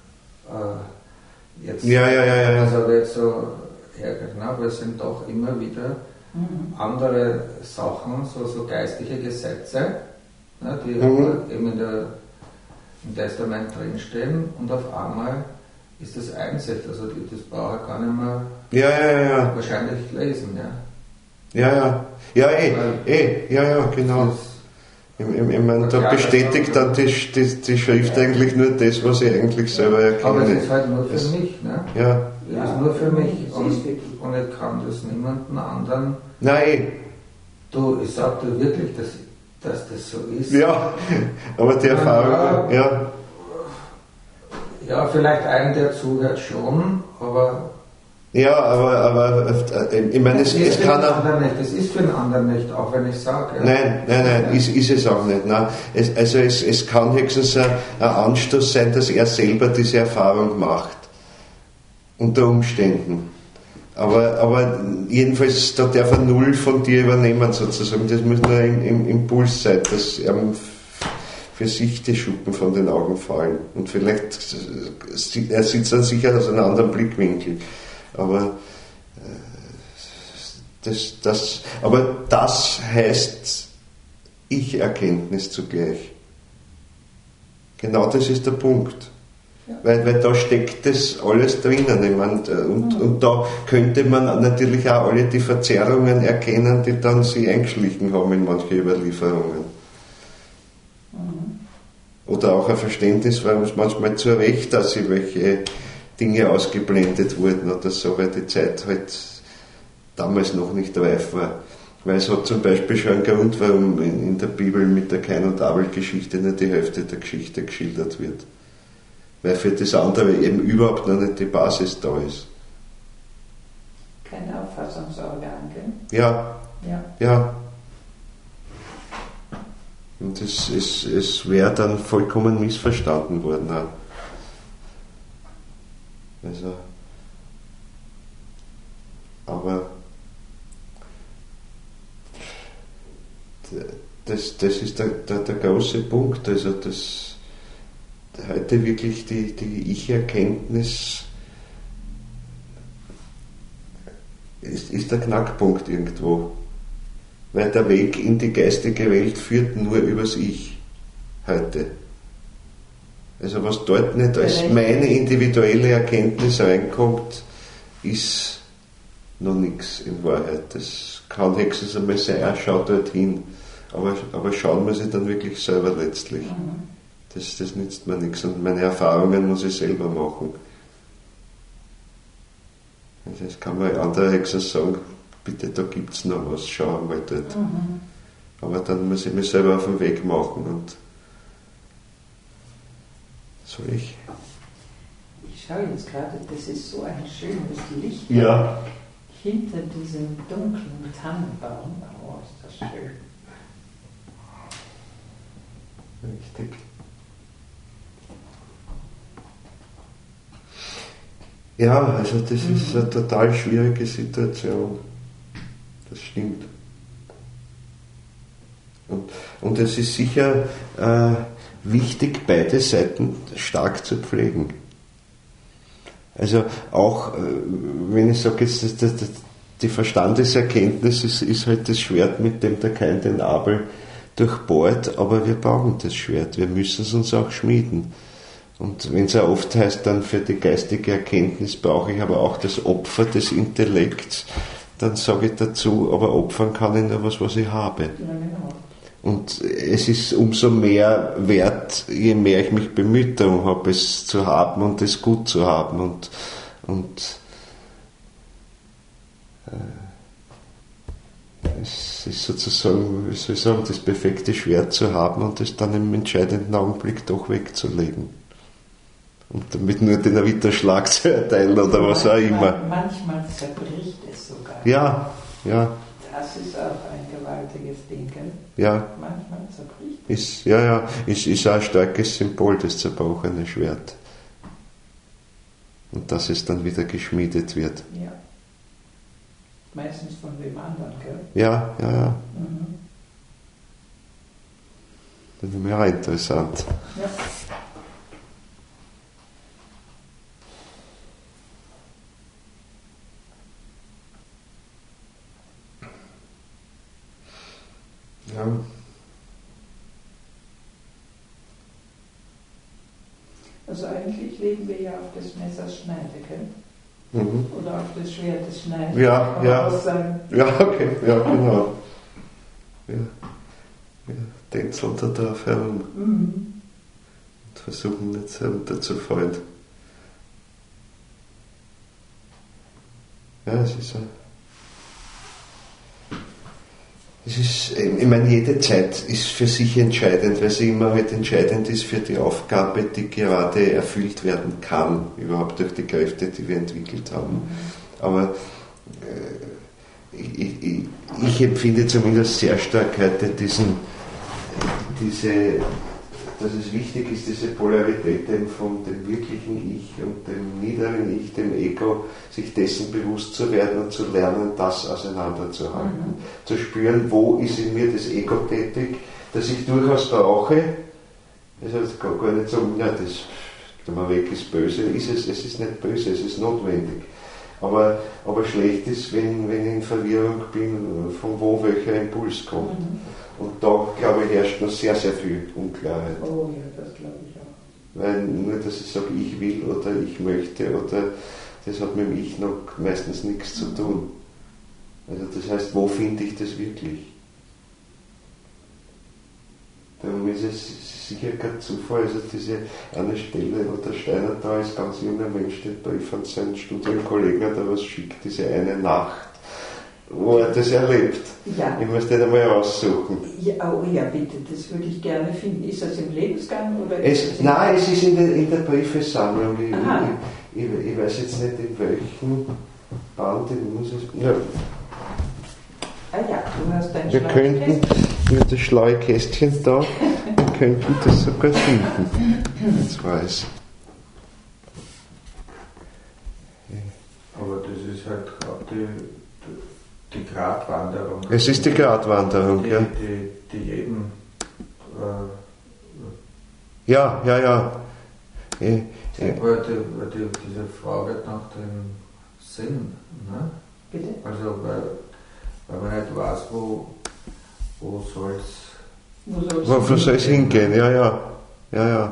äh, jetzt, ja, ja, ja, ja. das habe ich jetzt so hergenommen, aber es sind doch immer wieder Mhm. andere Sachen, so, so geistliche Gesetze, ne, die Mhm. eben in der, im Testament drinstehen und auf einmal ist das Einsicht, also die, das brauche ich gar nicht mehr Ja, ja, ja, ja. wahrscheinlich lesen. Ja. Ja, ja. Ja, eh, eh, ja, ja, genau. Das, Ich, ich, ich meine, da bestätigt dann die, die, die Schrift eigentlich nur das, was ich eigentlich selber aber es erkenne. ist halt nur für Es- mich. Ne? Ja, Das ist nur für mich es und, ist wirklich. und ich kann das niemandem anderen. nein, Du, ich sag dir wirklich, dass, dass das so ist. ja, aber die Erfahrung, ja, Ja, vielleicht einen, der zuhört schon, aber ja, aber, aber äh, ich meine, es, das ist es für kann den auch. anderen nicht. Das ist für den anderen nicht, auch wenn ich sage. Ja. Nein, nein, nein, ist, ist es auch nicht. Nein. Es, also es, es kann höchstens ein, ein Anstoß sein, dass er selber diese Erfahrung macht. Unter Umständen. Aber, aber jedenfalls, da darf er null von dir übernehmen sozusagen. Das muss nur im, im Impuls sein, dass ihm für sich die Schuppen von den Augen fallen. Und vielleicht, er sieht dann sicher aus einem anderen Blickwinkel. Aber äh, das, das, aber das heißt Ich-Erkenntnis zugleich. Genau das ist der Punkt. Ja. Weil, weil da steckt das alles drinnen. Ich mein, und, Mhm. und da könnte man natürlich auch alle die Verzerrungen erkennen, die dann sie eingeschlichen haben in manche Überlieferungen. Mhm. Oder auch ein Verständnis, weil es manchmal zu Recht, dass sie welche Dinge ausgeblendet wurden oder so, weil die Zeit halt damals noch nicht reif war. Weil es hat zum Beispiel schon einen Grund, warum in der Bibel mit der Kain- und Abel-Geschichte nur die Hälfte der Geschichte geschildert wird. Weil für das andere eben überhaupt noch nicht die Basis da ist. Kein Auffassungsorgan, gell? Ja. Ja. Ja. Und es, es, es wäre dann vollkommen missverstanden worden. Auch. Also, aber das, das ist der, der, der große Punkt. Also, das heute wirklich die, die Ich-Erkenntnis ist, ist der Knackpunkt irgendwo. Weil der Weg in die geistige Welt führt nur übers Ich heute. Also was dort nicht als meine individuelle Erkenntnis reinkommt, ist noch nichts in Wahrheit. Das kann höchstens einmal sein, er schaut dorthin. Aber, aber schauen wir sich dann wirklich selber letztlich. Mhm. Das, das nützt mir nichts. Und meine Erfahrungen muss ich selber machen. Also das kann man andere höchstens sagen, bitte, da gibt es noch was, schau einmal dort. Mhm. Aber dann muss ich mich selber auf den Weg machen. Und soll ich? Ich schaue jetzt gerade, das ist so ein schönes Licht. Ja. Hinter diesem dunklen Tannenbaum. Oh, ist das schön. Richtig. Ja, also das mhm. ist eine total schwierige Situation. Das stimmt. Und, und es ist sicher äh, wichtig, beide Seiten stark zu pflegen. Also auch, äh, wenn ich sage, jetzt, das, das, das, die Verstandeserkenntnis ist, ist halt das Schwert, mit dem der Kain den Abel durchbohrt, aber wir brauchen das Schwert, wir müssen es uns auch schmieden. Und wenn es ja oft heißt, dann für die geistige Erkenntnis brauche ich aber auch das Opfer des Intellekts, dann sage ich dazu, aber opfern kann ich nur was, was ich habe. Ja, genau. Und es ist umso mehr wert, je mehr ich mich bemüht darum habe, es zu haben und es gut zu haben. Und, und äh, es ist sozusagen, wie soll ich sagen, das perfekte Schwert zu haben und es dann im entscheidenden Augenblick doch wegzulegen. Und damit nur den Ritterschlag zu erteilen oder was auch immer. Manchmal zerbricht es sogar. Ja, ja. Das ist auch ein gewaltiges Ding, gell? Ja. Manchmal zerbricht es. Ist, ja, ja, ist, ist auch ein starkes Symbol, das zerbrochene Schwert. Und dass es dann wieder geschmiedet wird. Ja. Meistens von wem anderen, gell? Ja, ja, ja. Mhm. Das ist mir auch interessant. Ja. Ja. Also eigentlich legen wir ja auf des Messers Schneide, gell? Mhm. Oder auf das Schwert des Schneiders. Ja, ja. Ja, okay, ja, genau. Ja. Wir tänzeln da drauf herum mhm. und versuchen nicht herunterzufallen. Ja, es ist so. Es ist, ich meine, jede Zeit ist für sich entscheidend, weil sie immer halt entscheidend ist für die Aufgabe, die gerade erfüllt werden kann, überhaupt durch die Kräfte, die wir entwickelt haben. Aber äh, ich, ich, ich empfinde zumindest sehr stark heute diesen, diese, dass es wichtig ist, diese Polarität von dem wirklichen Ich und dem niederen Ich, dem Ego, sich dessen bewusst zu werden und zu lernen, das auseinanderzuhalten. Mhm. Zu spüren, wo ist in mir das Ego tätig, das ich durchaus brauche. Das heißt gar, gar nicht sagen, ja, das, wenn man weg ist böse, ist es, es ist nicht böse, es ist notwendig. Aber, aber schlecht ist, wenn, wenn ich in Verwirrung bin, von wo welcher Impuls kommt. Mhm. Und da, glaube ich, herrscht noch sehr, sehr viel Unklarheit. Oh ja, das glaube ich auch. Weil nur, dass ich sage, ich will oder ich möchte, oder das hat mit dem Ich noch meistens nichts zu tun. Also das heißt, wo finde ich das wirklich? Darum ist es sicher kein Zufall, also diese eine Stelle, wo der Steiner da ist, ganz junger Mensch, der bei von seinen Studienkollegen da was schickt, diese eine Nacht, wo er das erlebt. Ja. Ich muss den einmal raussuchen. Ja, oh ja, bitte, das würde ich gerne finden. Ist das im Lebensgang oder? Es, ist nein, es ist in der, in der Briefesammlung. Ich, ich, ich, ich weiß jetzt nicht in welchem Band, ich muss es. Ja. Ah ja, du hast dein Wir könnten, mit das schlaue Kästchen da, wir könnten das sogar finden. Jetzt weiß. Aber das ist halt gerade die, die, die Gratwanderung. Es ist die Gratwanderung, die, ja. Die, die jedem. Äh, Ja, ja, ja. ja, ja. weil, die, weil die, diese Frage nach dem Sinn. Ne? Bitte? Also, weil, weil man nicht weiß, wo, wo soll es. Wo soll es hingehen? Ja, ja. Ja, ja.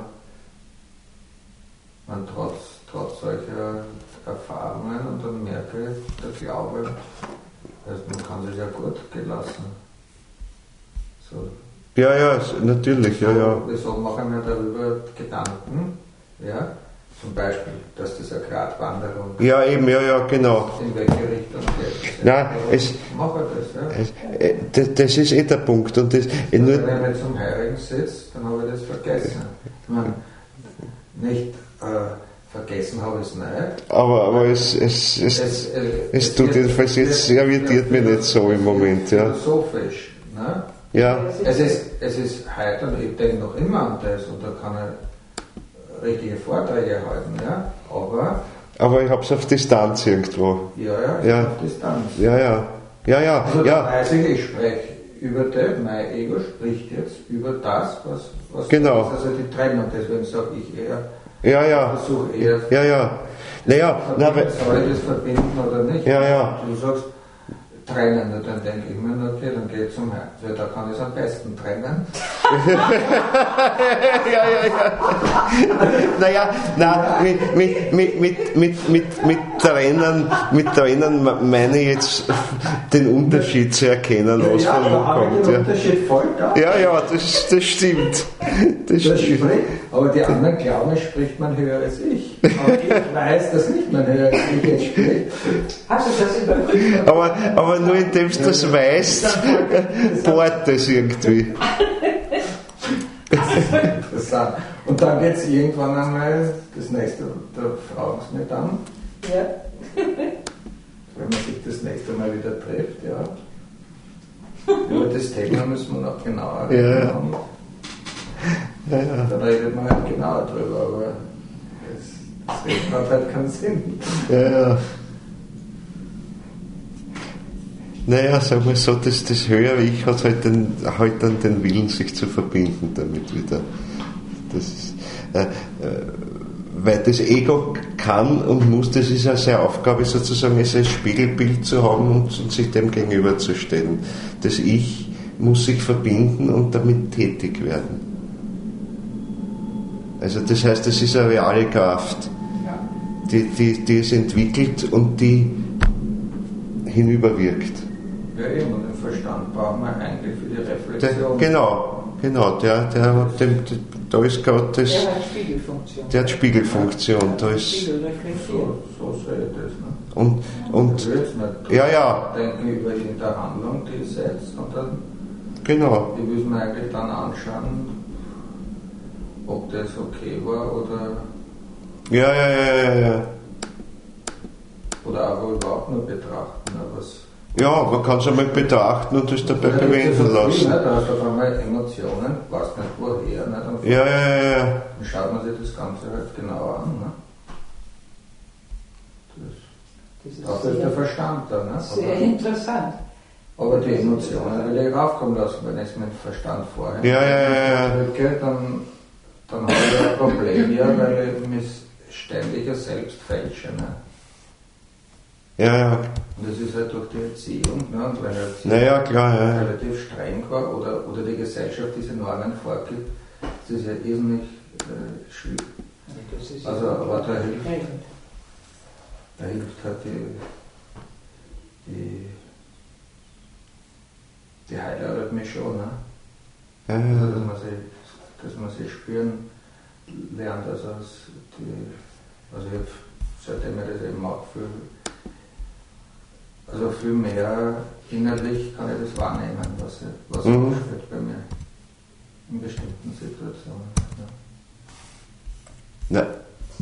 Man trotz, trotz solcher Erfahrungen und dann merke ich, der Glaube, also man kann sich ja gut gelassen. So. Ja, ja, natürlich, ja, ja. Wieso mache ich mir darüber Gedanken? Ja? Zum Beispiel, dass das eine Gratwanderung Ja, eben, ja, ja, genau. in welche Richtung geht. Nein, es, mache ich das, ja. es, äh, das, das ist eh der Punkt. Und das, äh, nur, Wenn ich nicht zum Heurigen sitze, dann habe ich das vergessen. Ich meine, nicht äh, vergessen habe ich es nicht. aber, aber es, es, es, es, äh, es tut jedenfalls jetzt, sehr irritiert mich nicht so im Moment, ja. Philosophisch, ne? Ja. Es ist, es ist heute, und ich denke noch immer an das, und da kann ich richtige Vorträge halten, ja, aber... Aber ich habe es auf Distanz irgendwo. Ja, ja, ja. auf Distanz. Ja, ja, ja, ja. Also ja. da weiß ich, ich spreche über das, mein Ego spricht jetzt über das, was, was genau. ist, also die Trennung, deswegen sage ich eher, ja, ja. versuche eher... Ja, ja. Naja, na, soll ich das verbinden oder nicht? Ja, ja. Du sagst, trennen, dann denke ich mir, okay, dann gehe ich zum Herrn. Ja, da kann ich es am besten trennen. ja, ja, ja. Naja, na, mit, mit, mit, mit, mit, mit, mit, Trennen, mit Trennen meine ich jetzt den Unterschied zu erkennen, was ja, von wo da kommt. Den ja. Unterschied voll da. Ja, ja, das, das stimmt. Das, das stimmt. Spricht, aber die anderen glauben, es spricht man höher als ich. Aber ich weiß, dass nicht man höher als ich jetzt spricht. Hast du das überprüft? Aber, aber nur indem du das weißt, bohrt das irgendwie. Das ist interessant. Und dann geht es irgendwann einmal, das nächste, da fragen sie mich dann, ja. wenn man sich das nächste Mal wieder trifft, ja. Über das Thema müssen wir noch genauer reden. Ja. Ja, ja. Da redet man halt genauer drüber, aber das, das Reden hat halt keinen Sinn. Ja, ja. Naja, sagen wir so, das, das höhere Ich hat halt, den, halt dann den Willen, sich zu verbinden damit wieder. Das ist, äh, äh, weil das Ego kann und muss, das ist ja seine Aufgabe sozusagen, es als Spiegelbild zu haben und, und sich dem gegenüberzustellen. Das Ich muss sich verbinden und damit tätig werden. Also das heißt, es ist eine reale Kraft, die, die, die es entwickelt und die hinüberwirkt. Ja, eben, und den Verstand brauchen wir eigentlich für die Reflexion. Der, genau, genau, der, der hat dem, der, da ist gerade das. Der hat Spiegelfunktion. Der hat Spiegelfunktion, da ist. So, so sehe ich das, ne? Und, und ich will jetzt nicht ja, ja. denken über irgendeine Handlung, die ich setze, sondern genau. ich will es mir eigentlich dann anschauen, ob das okay war oder. Ja, ja, ja, ja, ja. Oder auch überhaupt nur betrachten, ne, was. Ja, man kann es einmal betrachten und das dabei bewenden lassen. Ne? Da hast du auf einmal Emotionen, weißt nicht woher. Ne? Dann ja, ja, ja, ja. Dann schaut man sich das Ganze halt genauer an. Ne? Das, das ist, das ist der Verstand da. Ne? Sehr aber, interessant. aber die Emotionen will ich raufkommen lassen, wenn ich es mit dem Verstand vorher ja, ja, ja, ja. drücke, dann, dann habe ich ein Problem, ja, weil ich mich ständig selbst fälsche. Ne? Ja, ja. Und das ist halt durch die Erziehung, ne? Und wenn die Erziehung naja, klar, ja. relativ streng war oder, oder die Gesellschaft diese Normen vorgibt, das ist ja irrsinnig äh, schwierig. Also, also, aber da hilft, da hilft halt die, die, die Heilerrhythmie schon, ne? Ja, also, ja. dass, man sich, dass man sich spüren lernt, also, die, also ich, seitdem ich das eben auch fühle, Also viel mehr innerlich kann ich das wahrnehmen, was, was mhm. passiert bei mir in bestimmten Situationen. Ja. Nein.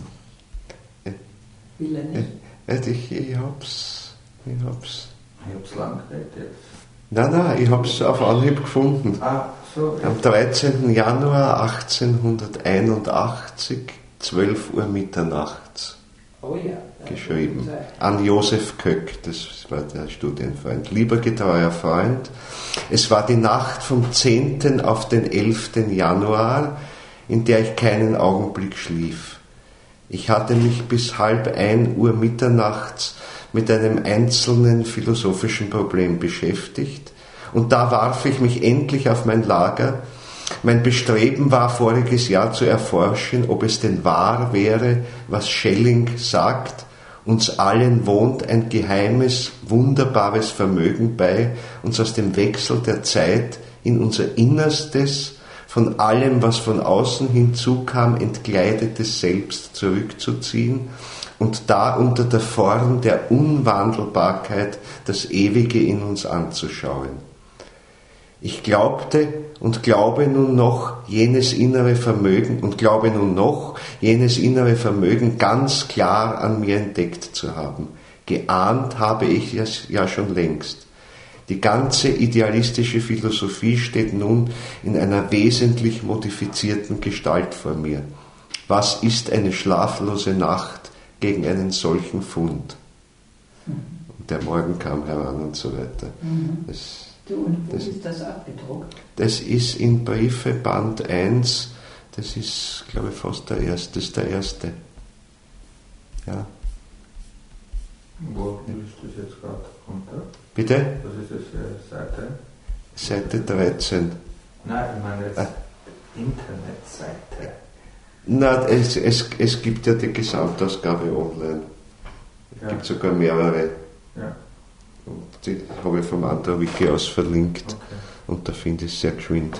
Will er nicht? Ich, ich hab's. Ich hab's. Ich hab's lang geredet jetzt. Nein, nein, ich hab's auf Anhieb gefunden. Ah, so. Ja. Am dreizehnten Januar achtzehnhunderteinundachtzig, zwölf Uhr mitternachts. Oh ja. Geschrieben. An Josef Köck, das war der Studienfreund. Lieber getreuer Freund, es war die Nacht vom zehnten auf den elften Januar, in der ich keinen Augenblick schlief. Ich hatte mich bis halb ein Uhr mitternachts mit einem einzelnen philosophischen Problem beschäftigt und da warf ich mich endlich auf mein Lager. Mein Bestreben war, voriges Jahr zu erforschen, ob es denn wahr wäre, was Schelling sagt: Uns allen wohnt ein geheimes, wunderbares Vermögen bei, uns aus dem Wechsel der Zeit in unser Innerstes, von allem, was von außen hinzukam, entkleidetes Selbst zurückzuziehen und da unter der Form der Unwandelbarkeit das Ewige in uns anzuschauen. Ich glaubte und glaube nun noch, jenes innere Vermögen und glaube nun noch, jenes innere Vermögen ganz klar an mir entdeckt zu haben. Geahnt habe ich es ja schon längst. Die ganze idealistische Philosophie steht nun in einer wesentlich modifizierten Gestalt vor mir. Was ist eine schlaflose Nacht gegen einen solchen Fund? Und der Morgen kam heran und so weiter. Das, Du, und wo das, ist das abgedruckt? Das ist in Briefe Band eins, das ist, glaube ich, fast der erste, das ist der erste. Ja. Wo ist das jetzt gerade runter? Bitte? Was ist das für Seite? Seite dreizehn. Nein, ich meine jetzt ah. Internetseite. Nein, es, es, es gibt ja die Gesamtausgabe online. Es Ja. gibt sogar mehrere. Ja. Und die habe ich vom Andra-Wiki aus verlinkt. Okay. Und da finde ich es sehr geschwind.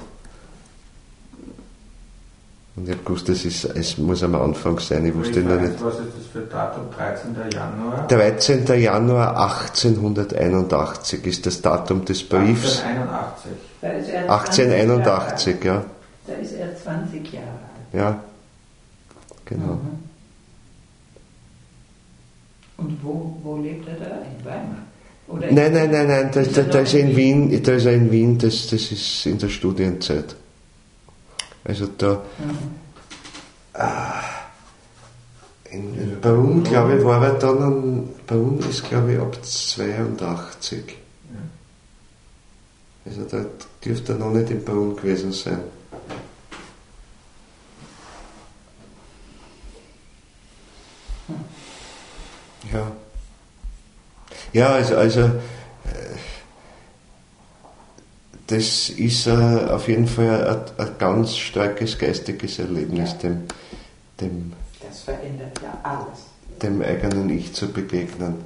Und ich habe gewusst, es, ist, es muss am Anfang sein. Ich wusste noch nicht. Was ist das für Datum? dreizehnten Januar? dreizehnten Januar achtzehnhunderteinundachtzig ist das Datum des Briefs. achtzehnhunderteinundachtzig. Da ist er achtzehnhunderteinundachtzig, ja. Da ist er zwanzig Jahre alt. Ja, genau. Mhm. Und wo, wo lebt er da? In Weimar? Oder Nein, nein, nein, nein, da, ist da, er da noch ist er in in Wien, da ist er in Wien, das, das ist in der Studienzeit. Also da, Mhm. ah, in, in Brunn, glaube ich, war er dann, an, Brunn ist, glaube ich, ab zweiundachtzig. Also da dürfte er noch nicht in Brunn gewesen sein. Ja. Ja, also, also äh, das ist äh, auf jeden Fall ein, ein ganz starkes geistiges Erlebnis, Ja. dem, dem, Das verändert ja alles. dem eigenen Ich zu begegnen.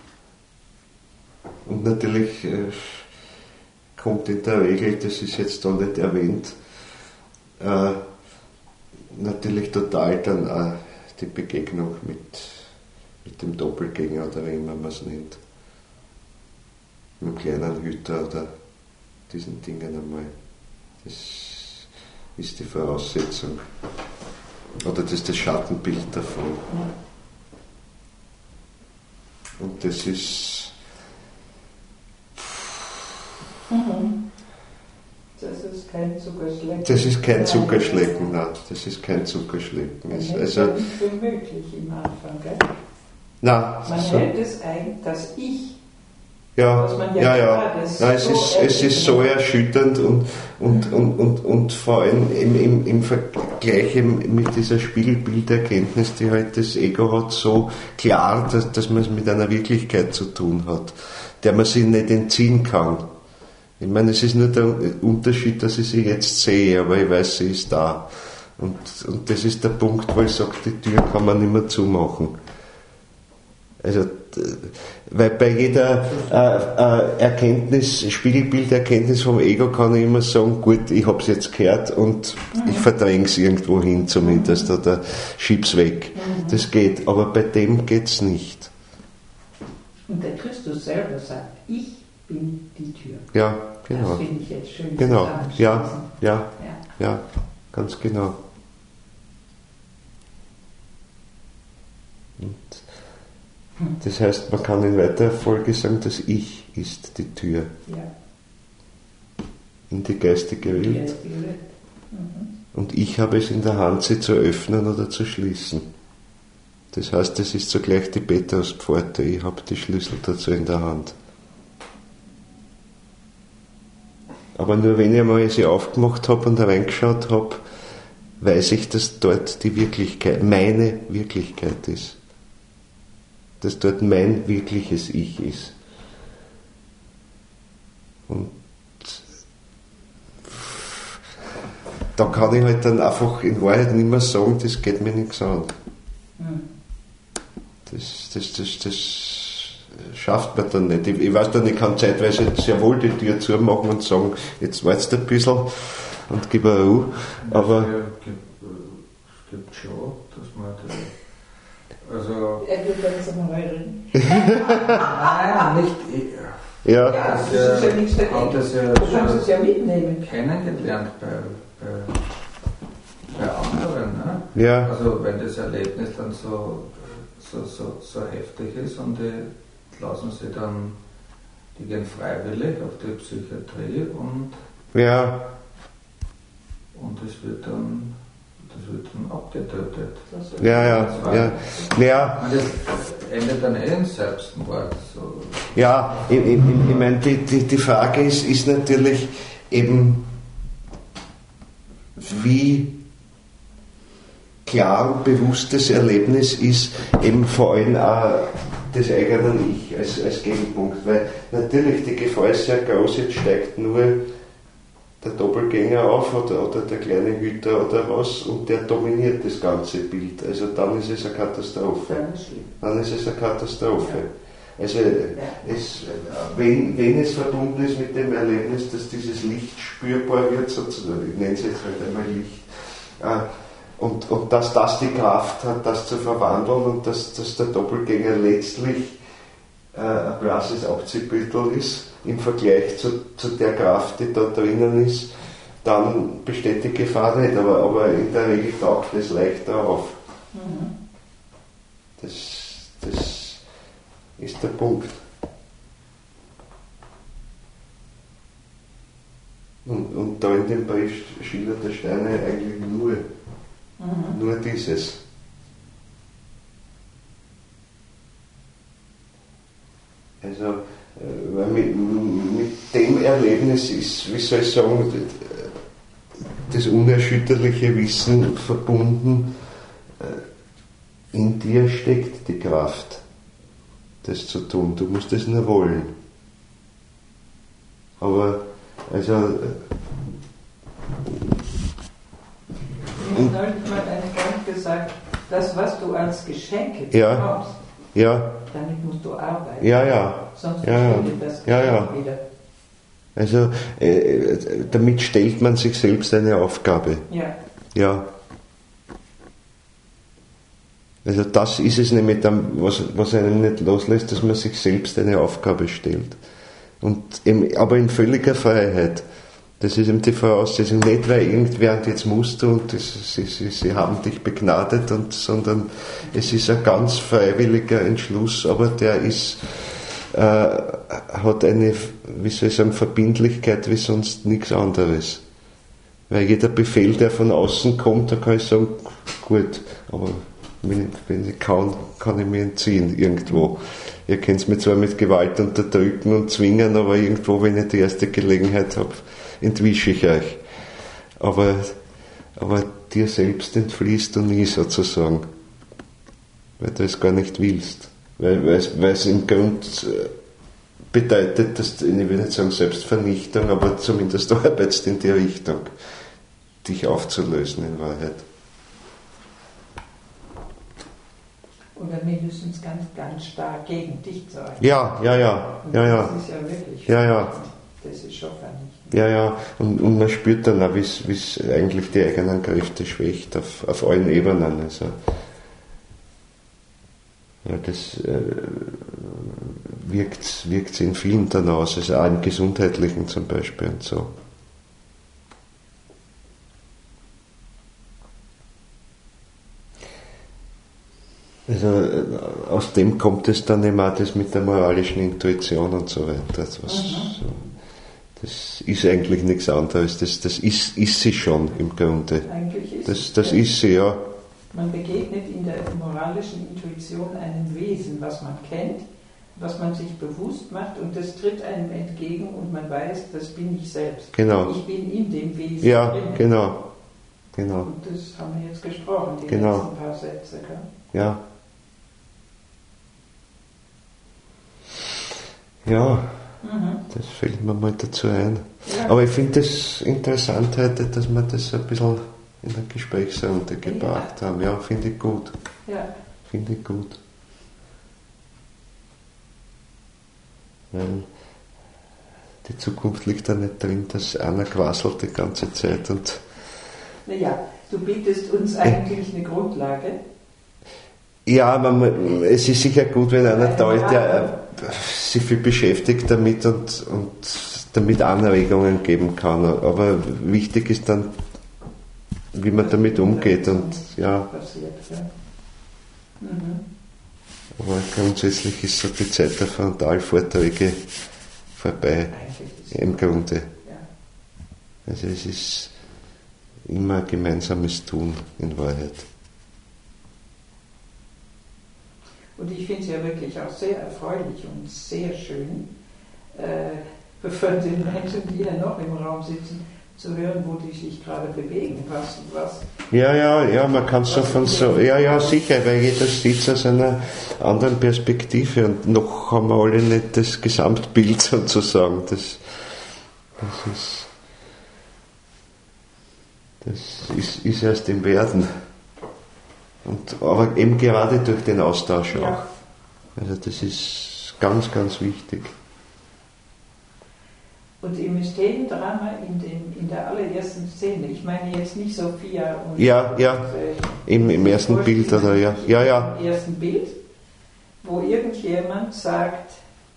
Und natürlich äh, kommt in der Regel, das ist jetzt da nicht erwähnt, äh, natürlich total dann auch die Begegnung mit, mit dem Doppelgänger oder wie immer man es nennt. Mit dem kleinen Hüter oder diesen Dingen einmal. Das ist die Voraussetzung. Oder das ist das Schattenbild davon. Und das ist. Mhm. Das ist kein Zuckerschlecken. Das ist kein Zuckerschlecken, nein, das ist kein Zuckerschlecken. Man Es, hält also, es nicht für möglich im Anfang, gell? nein, Man so, hält es ein, dass ich, ja, was man ja ja, ja. gerade Nein, es, so ist, es ist so erschütternd und, und, und, und, und vor allem im, im, im Vergleich mit dieser Spiegelbilderkenntnis, die halt das Ego hat, so klar, dass, dass man es mit einer Wirklichkeit zu tun hat, der man sich nicht entziehen kann. Ich meine, es ist nur der Unterschied, dass ich sie jetzt sehe, aber ich weiß, sie ist da. Und, und das ist der Punkt, wo ich sage, die Tür kann man nicht mehr zumachen. Also, weil bei jeder äh, äh, Erkenntnis, Spiegelbilderkenntnis vom Ego kann ich immer sagen, gut, ich habe es jetzt gehört und mhm. ich verdränge es irgendwo hin zumindest mhm. oder schieb's weg. Mhm. Das geht, aber bei dem geht's nicht. Und der Christus Christus selber sagt, ich bin die Tür. Ja, genau. Das finde ich jetzt schön Genau, zusammenschließen. ja, ja, Ja. ja, ganz genau. Und das heißt, man kann in weiterer Folge sagen, das Ich ist die Tür Ja. in die geistige Welt. Die geistige Welt. Mhm. Und ich habe es in der Hand, sie zu öffnen oder zu schließen. Das heißt, es ist zugleich die Petruspforte. Ich habe die Schlüssel dazu in der Hand. Aber nur wenn ich einmal sie aufgemacht habe und reingeschaut habe, weiß ich, dass dort die Wirklichkeit, meine Wirklichkeit ist. Dass dort mein wirkliches Ich ist. Und da kann ich halt dann einfach in Wahrheit nicht mehr sagen, das geht mir nichts an. Mhm. Das, das, das, das schafft man dann nicht. Ich, ich weiß dann, ich kann zeitweise sehr wohl die Tür zumachen und sagen, jetzt wartest du ein bisschen und gib eine Ruhe. Aber es gibt, es gibt schon, dass man die, also Er wird dann jetzt einmal reden. nein, nicht ich. ja, Ja, Das, das ist ja äh, nichts dagegen. hat das ja Du kannst es schon ja mitnehmen. kennengelernt bei, bei, bei anderen. Ne? ja, Also wenn das Erlebnis dann so, so, so, so heftig ist und die lassen sie dann, die gehen freiwillig auf die Psychiatrie und, ja, und das wird dann das wird dann abgetötet. Das ja, ja, ja, ja. Und das endet dann eh im Selbstmord. So. Ja, ich, ich, ich meine, die, die, die Frage ist, ist natürlich eben, wie klar und bewusst das Erlebnis ist, eben vor allem auch des eigenen Ich als, als Gegenpunkt. Weil natürlich die Gefahr ist sehr groß, jetzt steigt nur der Doppelgänger auf oder, oder der kleine Hüter oder was und der dominiert das ganze Bild. Also dann ist es eine Katastrophe. Dann ist schlimm. Dann ist es eine Katastrophe. Also Ja. es, wenn, wenn es verbunden ist mit dem Erlebnis, dass dieses Licht spürbar wird, sozusagen, ich nenne es jetzt halt einmal Licht, äh, und, und dass das die Kraft hat, das zu verwandeln und dass, dass der Doppelgänger letztlich äh, ein blasses Abziehbüttel ist im Vergleich zu, zu der Kraft, die da drinnen ist, dann besteht die Gefahr nicht, aber, aber in der Regel taucht es leichter auf. Mhm. Das, das ist der Punkt. Und, und da in dem Brief schildert der Steiner eigentlich nur, Mhm. nur dieses. Also, äh, weil mit, mit dem Erlebnis ist, wie soll ich sagen, das unerschütterliche Wissen verbunden, äh, in dir steckt die Kraft, das zu tun. Du musst es nur wollen. Aber, also, Mir hat neulich mal ein Freund gesagt, das, was du als Geschenk Ja. bekommst, ja, damit musst du arbeiten. ja, ja. Sonst Ja, ja. verschwindet das Ja, ja. Geschenk wieder. Also, äh, damit stellt man sich selbst eine Aufgabe. Ja. Ja. Also das ist es nämlich, dann, was, was einen nicht loslässt, dass man sich selbst eine Aufgabe stellt. Und eben, aber in völliger Freiheit. Das ist eben die Voraussetzung, nicht weil irgendwer und jetzt musst du und das, sie, sie, sie haben dich begnadet, und, sondern es ist ein ganz freiwilliger Entschluss, aber der ist, äh, hat eine, wie soll ich sagen, Verbindlichkeit wie sonst nichts anderes. Weil jeder Befehl, der von außen kommt, da kann ich sagen, gut, aber wenn, wenn ich kann, kann ich mich entziehen irgendwo. Ihr könnt es mir zwar mit Gewalt unterdrücken und zwingen, aber irgendwo, wenn ich die erste Gelegenheit habe, entwische ich euch. Aber, aber dir selbst entfliehst du nie sozusagen, weil du es gar nicht willst. Weil, weil, weil es im Grund bedeutet, dass du, ich will nicht sagen Selbstvernichtung, aber zumindest du arbeitest in die Richtung, dich aufzulösen in Wahrheit. Oder mindestens ganz, ganz stark gegen dich zu arbeiten. Ja, ja, ja, Und ja, ja. Das ist ja wirklich. Ja, ja. Das ist schon vernichtend. Ja, ja, und, und man spürt dann auch, wie es eigentlich die eigenen Kräfte schwächt, auf, auf allen Ebenen. Also, ja, das, äh, wirkt es in vielen dann aus, also auch im Gesundheitlichen zum Beispiel und so. Also aus dem kommt es dann eben auch das mit der moralischen Intuition und so weiter. Also was, so, das ist eigentlich nichts anderes, das, das ist, ist sie schon im Grunde. Eigentlich ist das das ja. ist sie, ja. Man begegnet in der moralischen Intuition einem Wesen, was man kennt, was man sich bewusst macht und das tritt einem entgegen und man weiß, das bin ich selbst. Genau. Ich bin in dem Wesen ja, drin. Genau. Genau. Und das haben wir jetzt gesprochen, die genau. letzten paar Sätze. Gell? Ja. Ja, mhm. das fällt mir mal dazu ein. Ja. Aber ich finde es interessant heute, dass wir das ein bisschen in der Gesprächsrunde gebracht ja. haben. Ja, finde ich gut. Ja. Finde ich gut. Weil die Zukunft liegt da nicht drin, dass einer quasselt die ganze Zeit und. Naja, du bietest uns eigentlich eine Grundlage. Ja, man, es ist sicher gut, wenn einer da ist, der sich viel beschäftigt damit und, und damit Anregungen geben kann. Aber wichtig ist dann, wie man damit umgeht. Und, ja. Aber grundsätzlich ist so die Zeit der Frontalvorträge vorbei, im Grunde. Also es ist immer gemeinsames Tun in Wahrheit. Und ich finde es ja wirklich auch sehr erfreulich und sehr schön, äh, von den Menschen, die ja noch im Raum sitzen, zu hören, wo die sich gerade bewegen, was, was. Ja, ja, ja, man kann es so von so, ja, ja, sicher, weil jeder sieht aus einer anderen Perspektive und noch haben wir alle nicht das Gesamtbild sozusagen. Das, das ist, das ist, ist erst im Werden. Und, aber eben gerade durch den Austausch auch. Ja. Also das ist ganz, ganz wichtig. Und im Mysteriendrama in, den, in der allerersten Szene, ich meine jetzt nicht Sophia und... Ja, ja, äh, im, im ersten Bild, oder ja. Ja, ja. Im ersten Bild, wo irgendjemand sagt,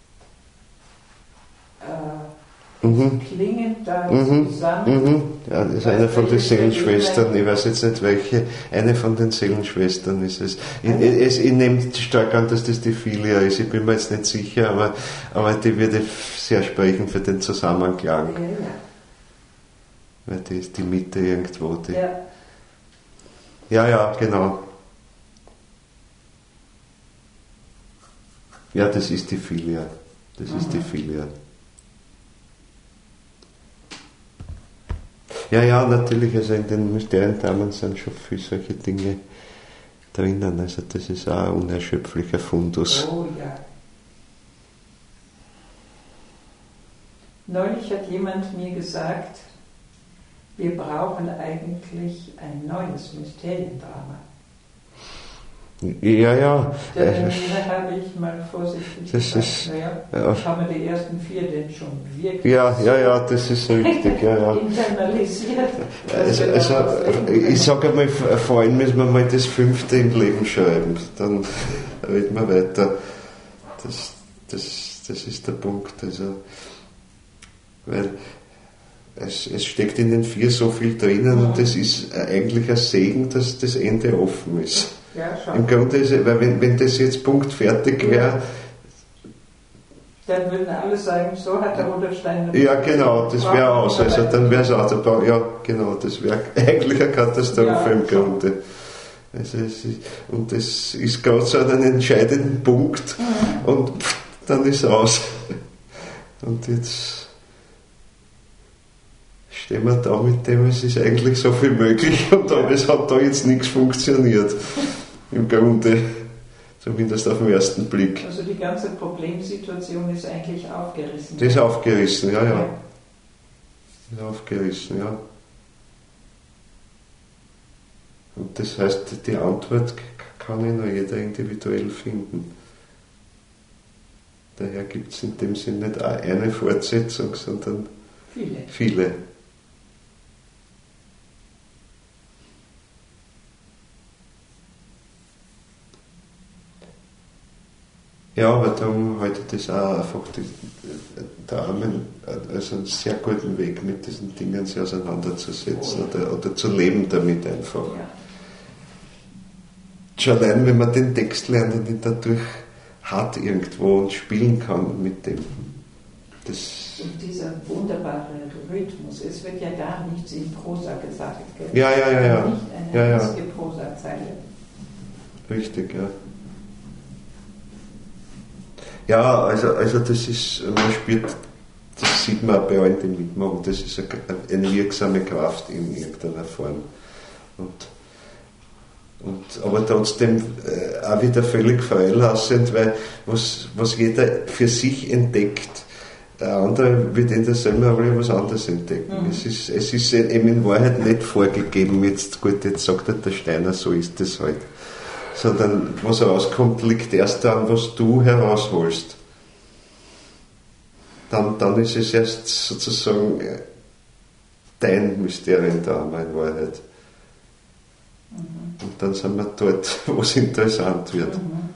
äh, mhm. klingen da mhm. zusammen. Mhm. Ja, das ist eine von den Seelenschwestern, ich weiß jetzt nicht welche, eine von den Seelenschwestern ist es. Ich, ich, ich nehme stark an, dass das die Filia ist, ich bin mir jetzt nicht sicher, aber, aber die würde sehr sprechen für den Zusammenklang. Ja, ja. Weil die ist die Mitte irgendwo. Die ja. ja, ja, genau. Ja, das ist die Filia. Das mhm. ist die Filia. Ja, ja, natürlich, also in den Mysteriendramen sind schon viele solche Dinge drinnen, also das ist auch ein unerschöpflicher Fundus. Oh ja. Neulich hat jemand mir gesagt, wir brauchen eigentlich ein neues Mysteriendrama. Ja, ja. Da äh, habe ich mal vorsichtig das gesagt, ist, naja, ja. haben wir die ersten vier denn schon wirklich ja, ja, ja, das ist richtig, ja, ja. internalisiert. Also, also ich sage einmal, vor allem müssen wir mal das fünfte im Leben schreiben, dann reden wir weiter. Das, das, das ist der Punkt, also, weil es, es steckt in den vier so viel drinnen mhm. und es ist eigentlich ein Segen, dass das Ende offen ist. Ja, im Grunde ist es, weil wenn, wenn das jetzt punktfertig wäre, dann würden alle sagen, so hat der Rudolf Steiner. Ja, genau, das wäre aus. Also dann wäre es auch. Ja, genau, das wäre eigentlich eine Katastrophe ja, im Grunde. Also es ist, und das ist gerade so an einem entscheidenden Punkt mhm. und pff, dann ist es aus. Und jetzt stehen wir da mit dem, es ist eigentlich so viel möglich und aber es hat da jetzt nichts funktioniert. Im Grunde, zumindest auf den ersten Blick. Also die ganze Problemsituation ist eigentlich aufgerissen. Die ist aufgerissen, ja, ja. Die ist aufgerissen, ja. Und das heißt, die Antwort kann ja nur jeder individuell finden. Daher gibt es in dem Sinn nicht eine Fortsetzung, sondern viele. viele. Ja, aber darum halte ich das auch einfach die, der Armen, also einen sehr guten Weg, mit diesen Dingen sich auseinanderzusetzen oder, oder zu leben damit einfach. Ja. Schon allein, wenn man den Text lernt und ihn dadurch hat irgendwo und spielen kann mit dem. Das und dieser wunderbare Rhythmus, es wird ja gar nichts in Prosa gesagt. Gell? Ja, ja, ja, ja. Nicht eine ja, ja. einzige Prosazeile. Richtig, ja. Ja, also, also das ist, man spürt, das sieht man auch bei allen, die mitmachen, das ist eine, eine wirksame Kraft in irgendeiner Form. Und, und, aber trotzdem äh, auch wieder völlig freilassend, weil was, was jeder für sich entdeckt, der andere wird in derselben Rolle was anderes entdecken. Mhm. Es ist, es ist eben in Wahrheit nicht vorgegeben, jetzt, gut, jetzt sagt der Steiner, so ist es halt. Sondern was rauskommt, liegt erst daran, was du herausholst. Dann, dann ist es erst sozusagen dein Mysteriendrama in Wahrheit. Mhm. Und dann sind wir dort, wo es interessant wird. Mhm.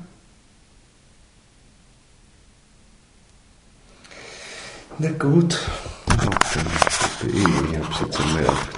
Na gut. Okay. Ich habe es jetzt einmal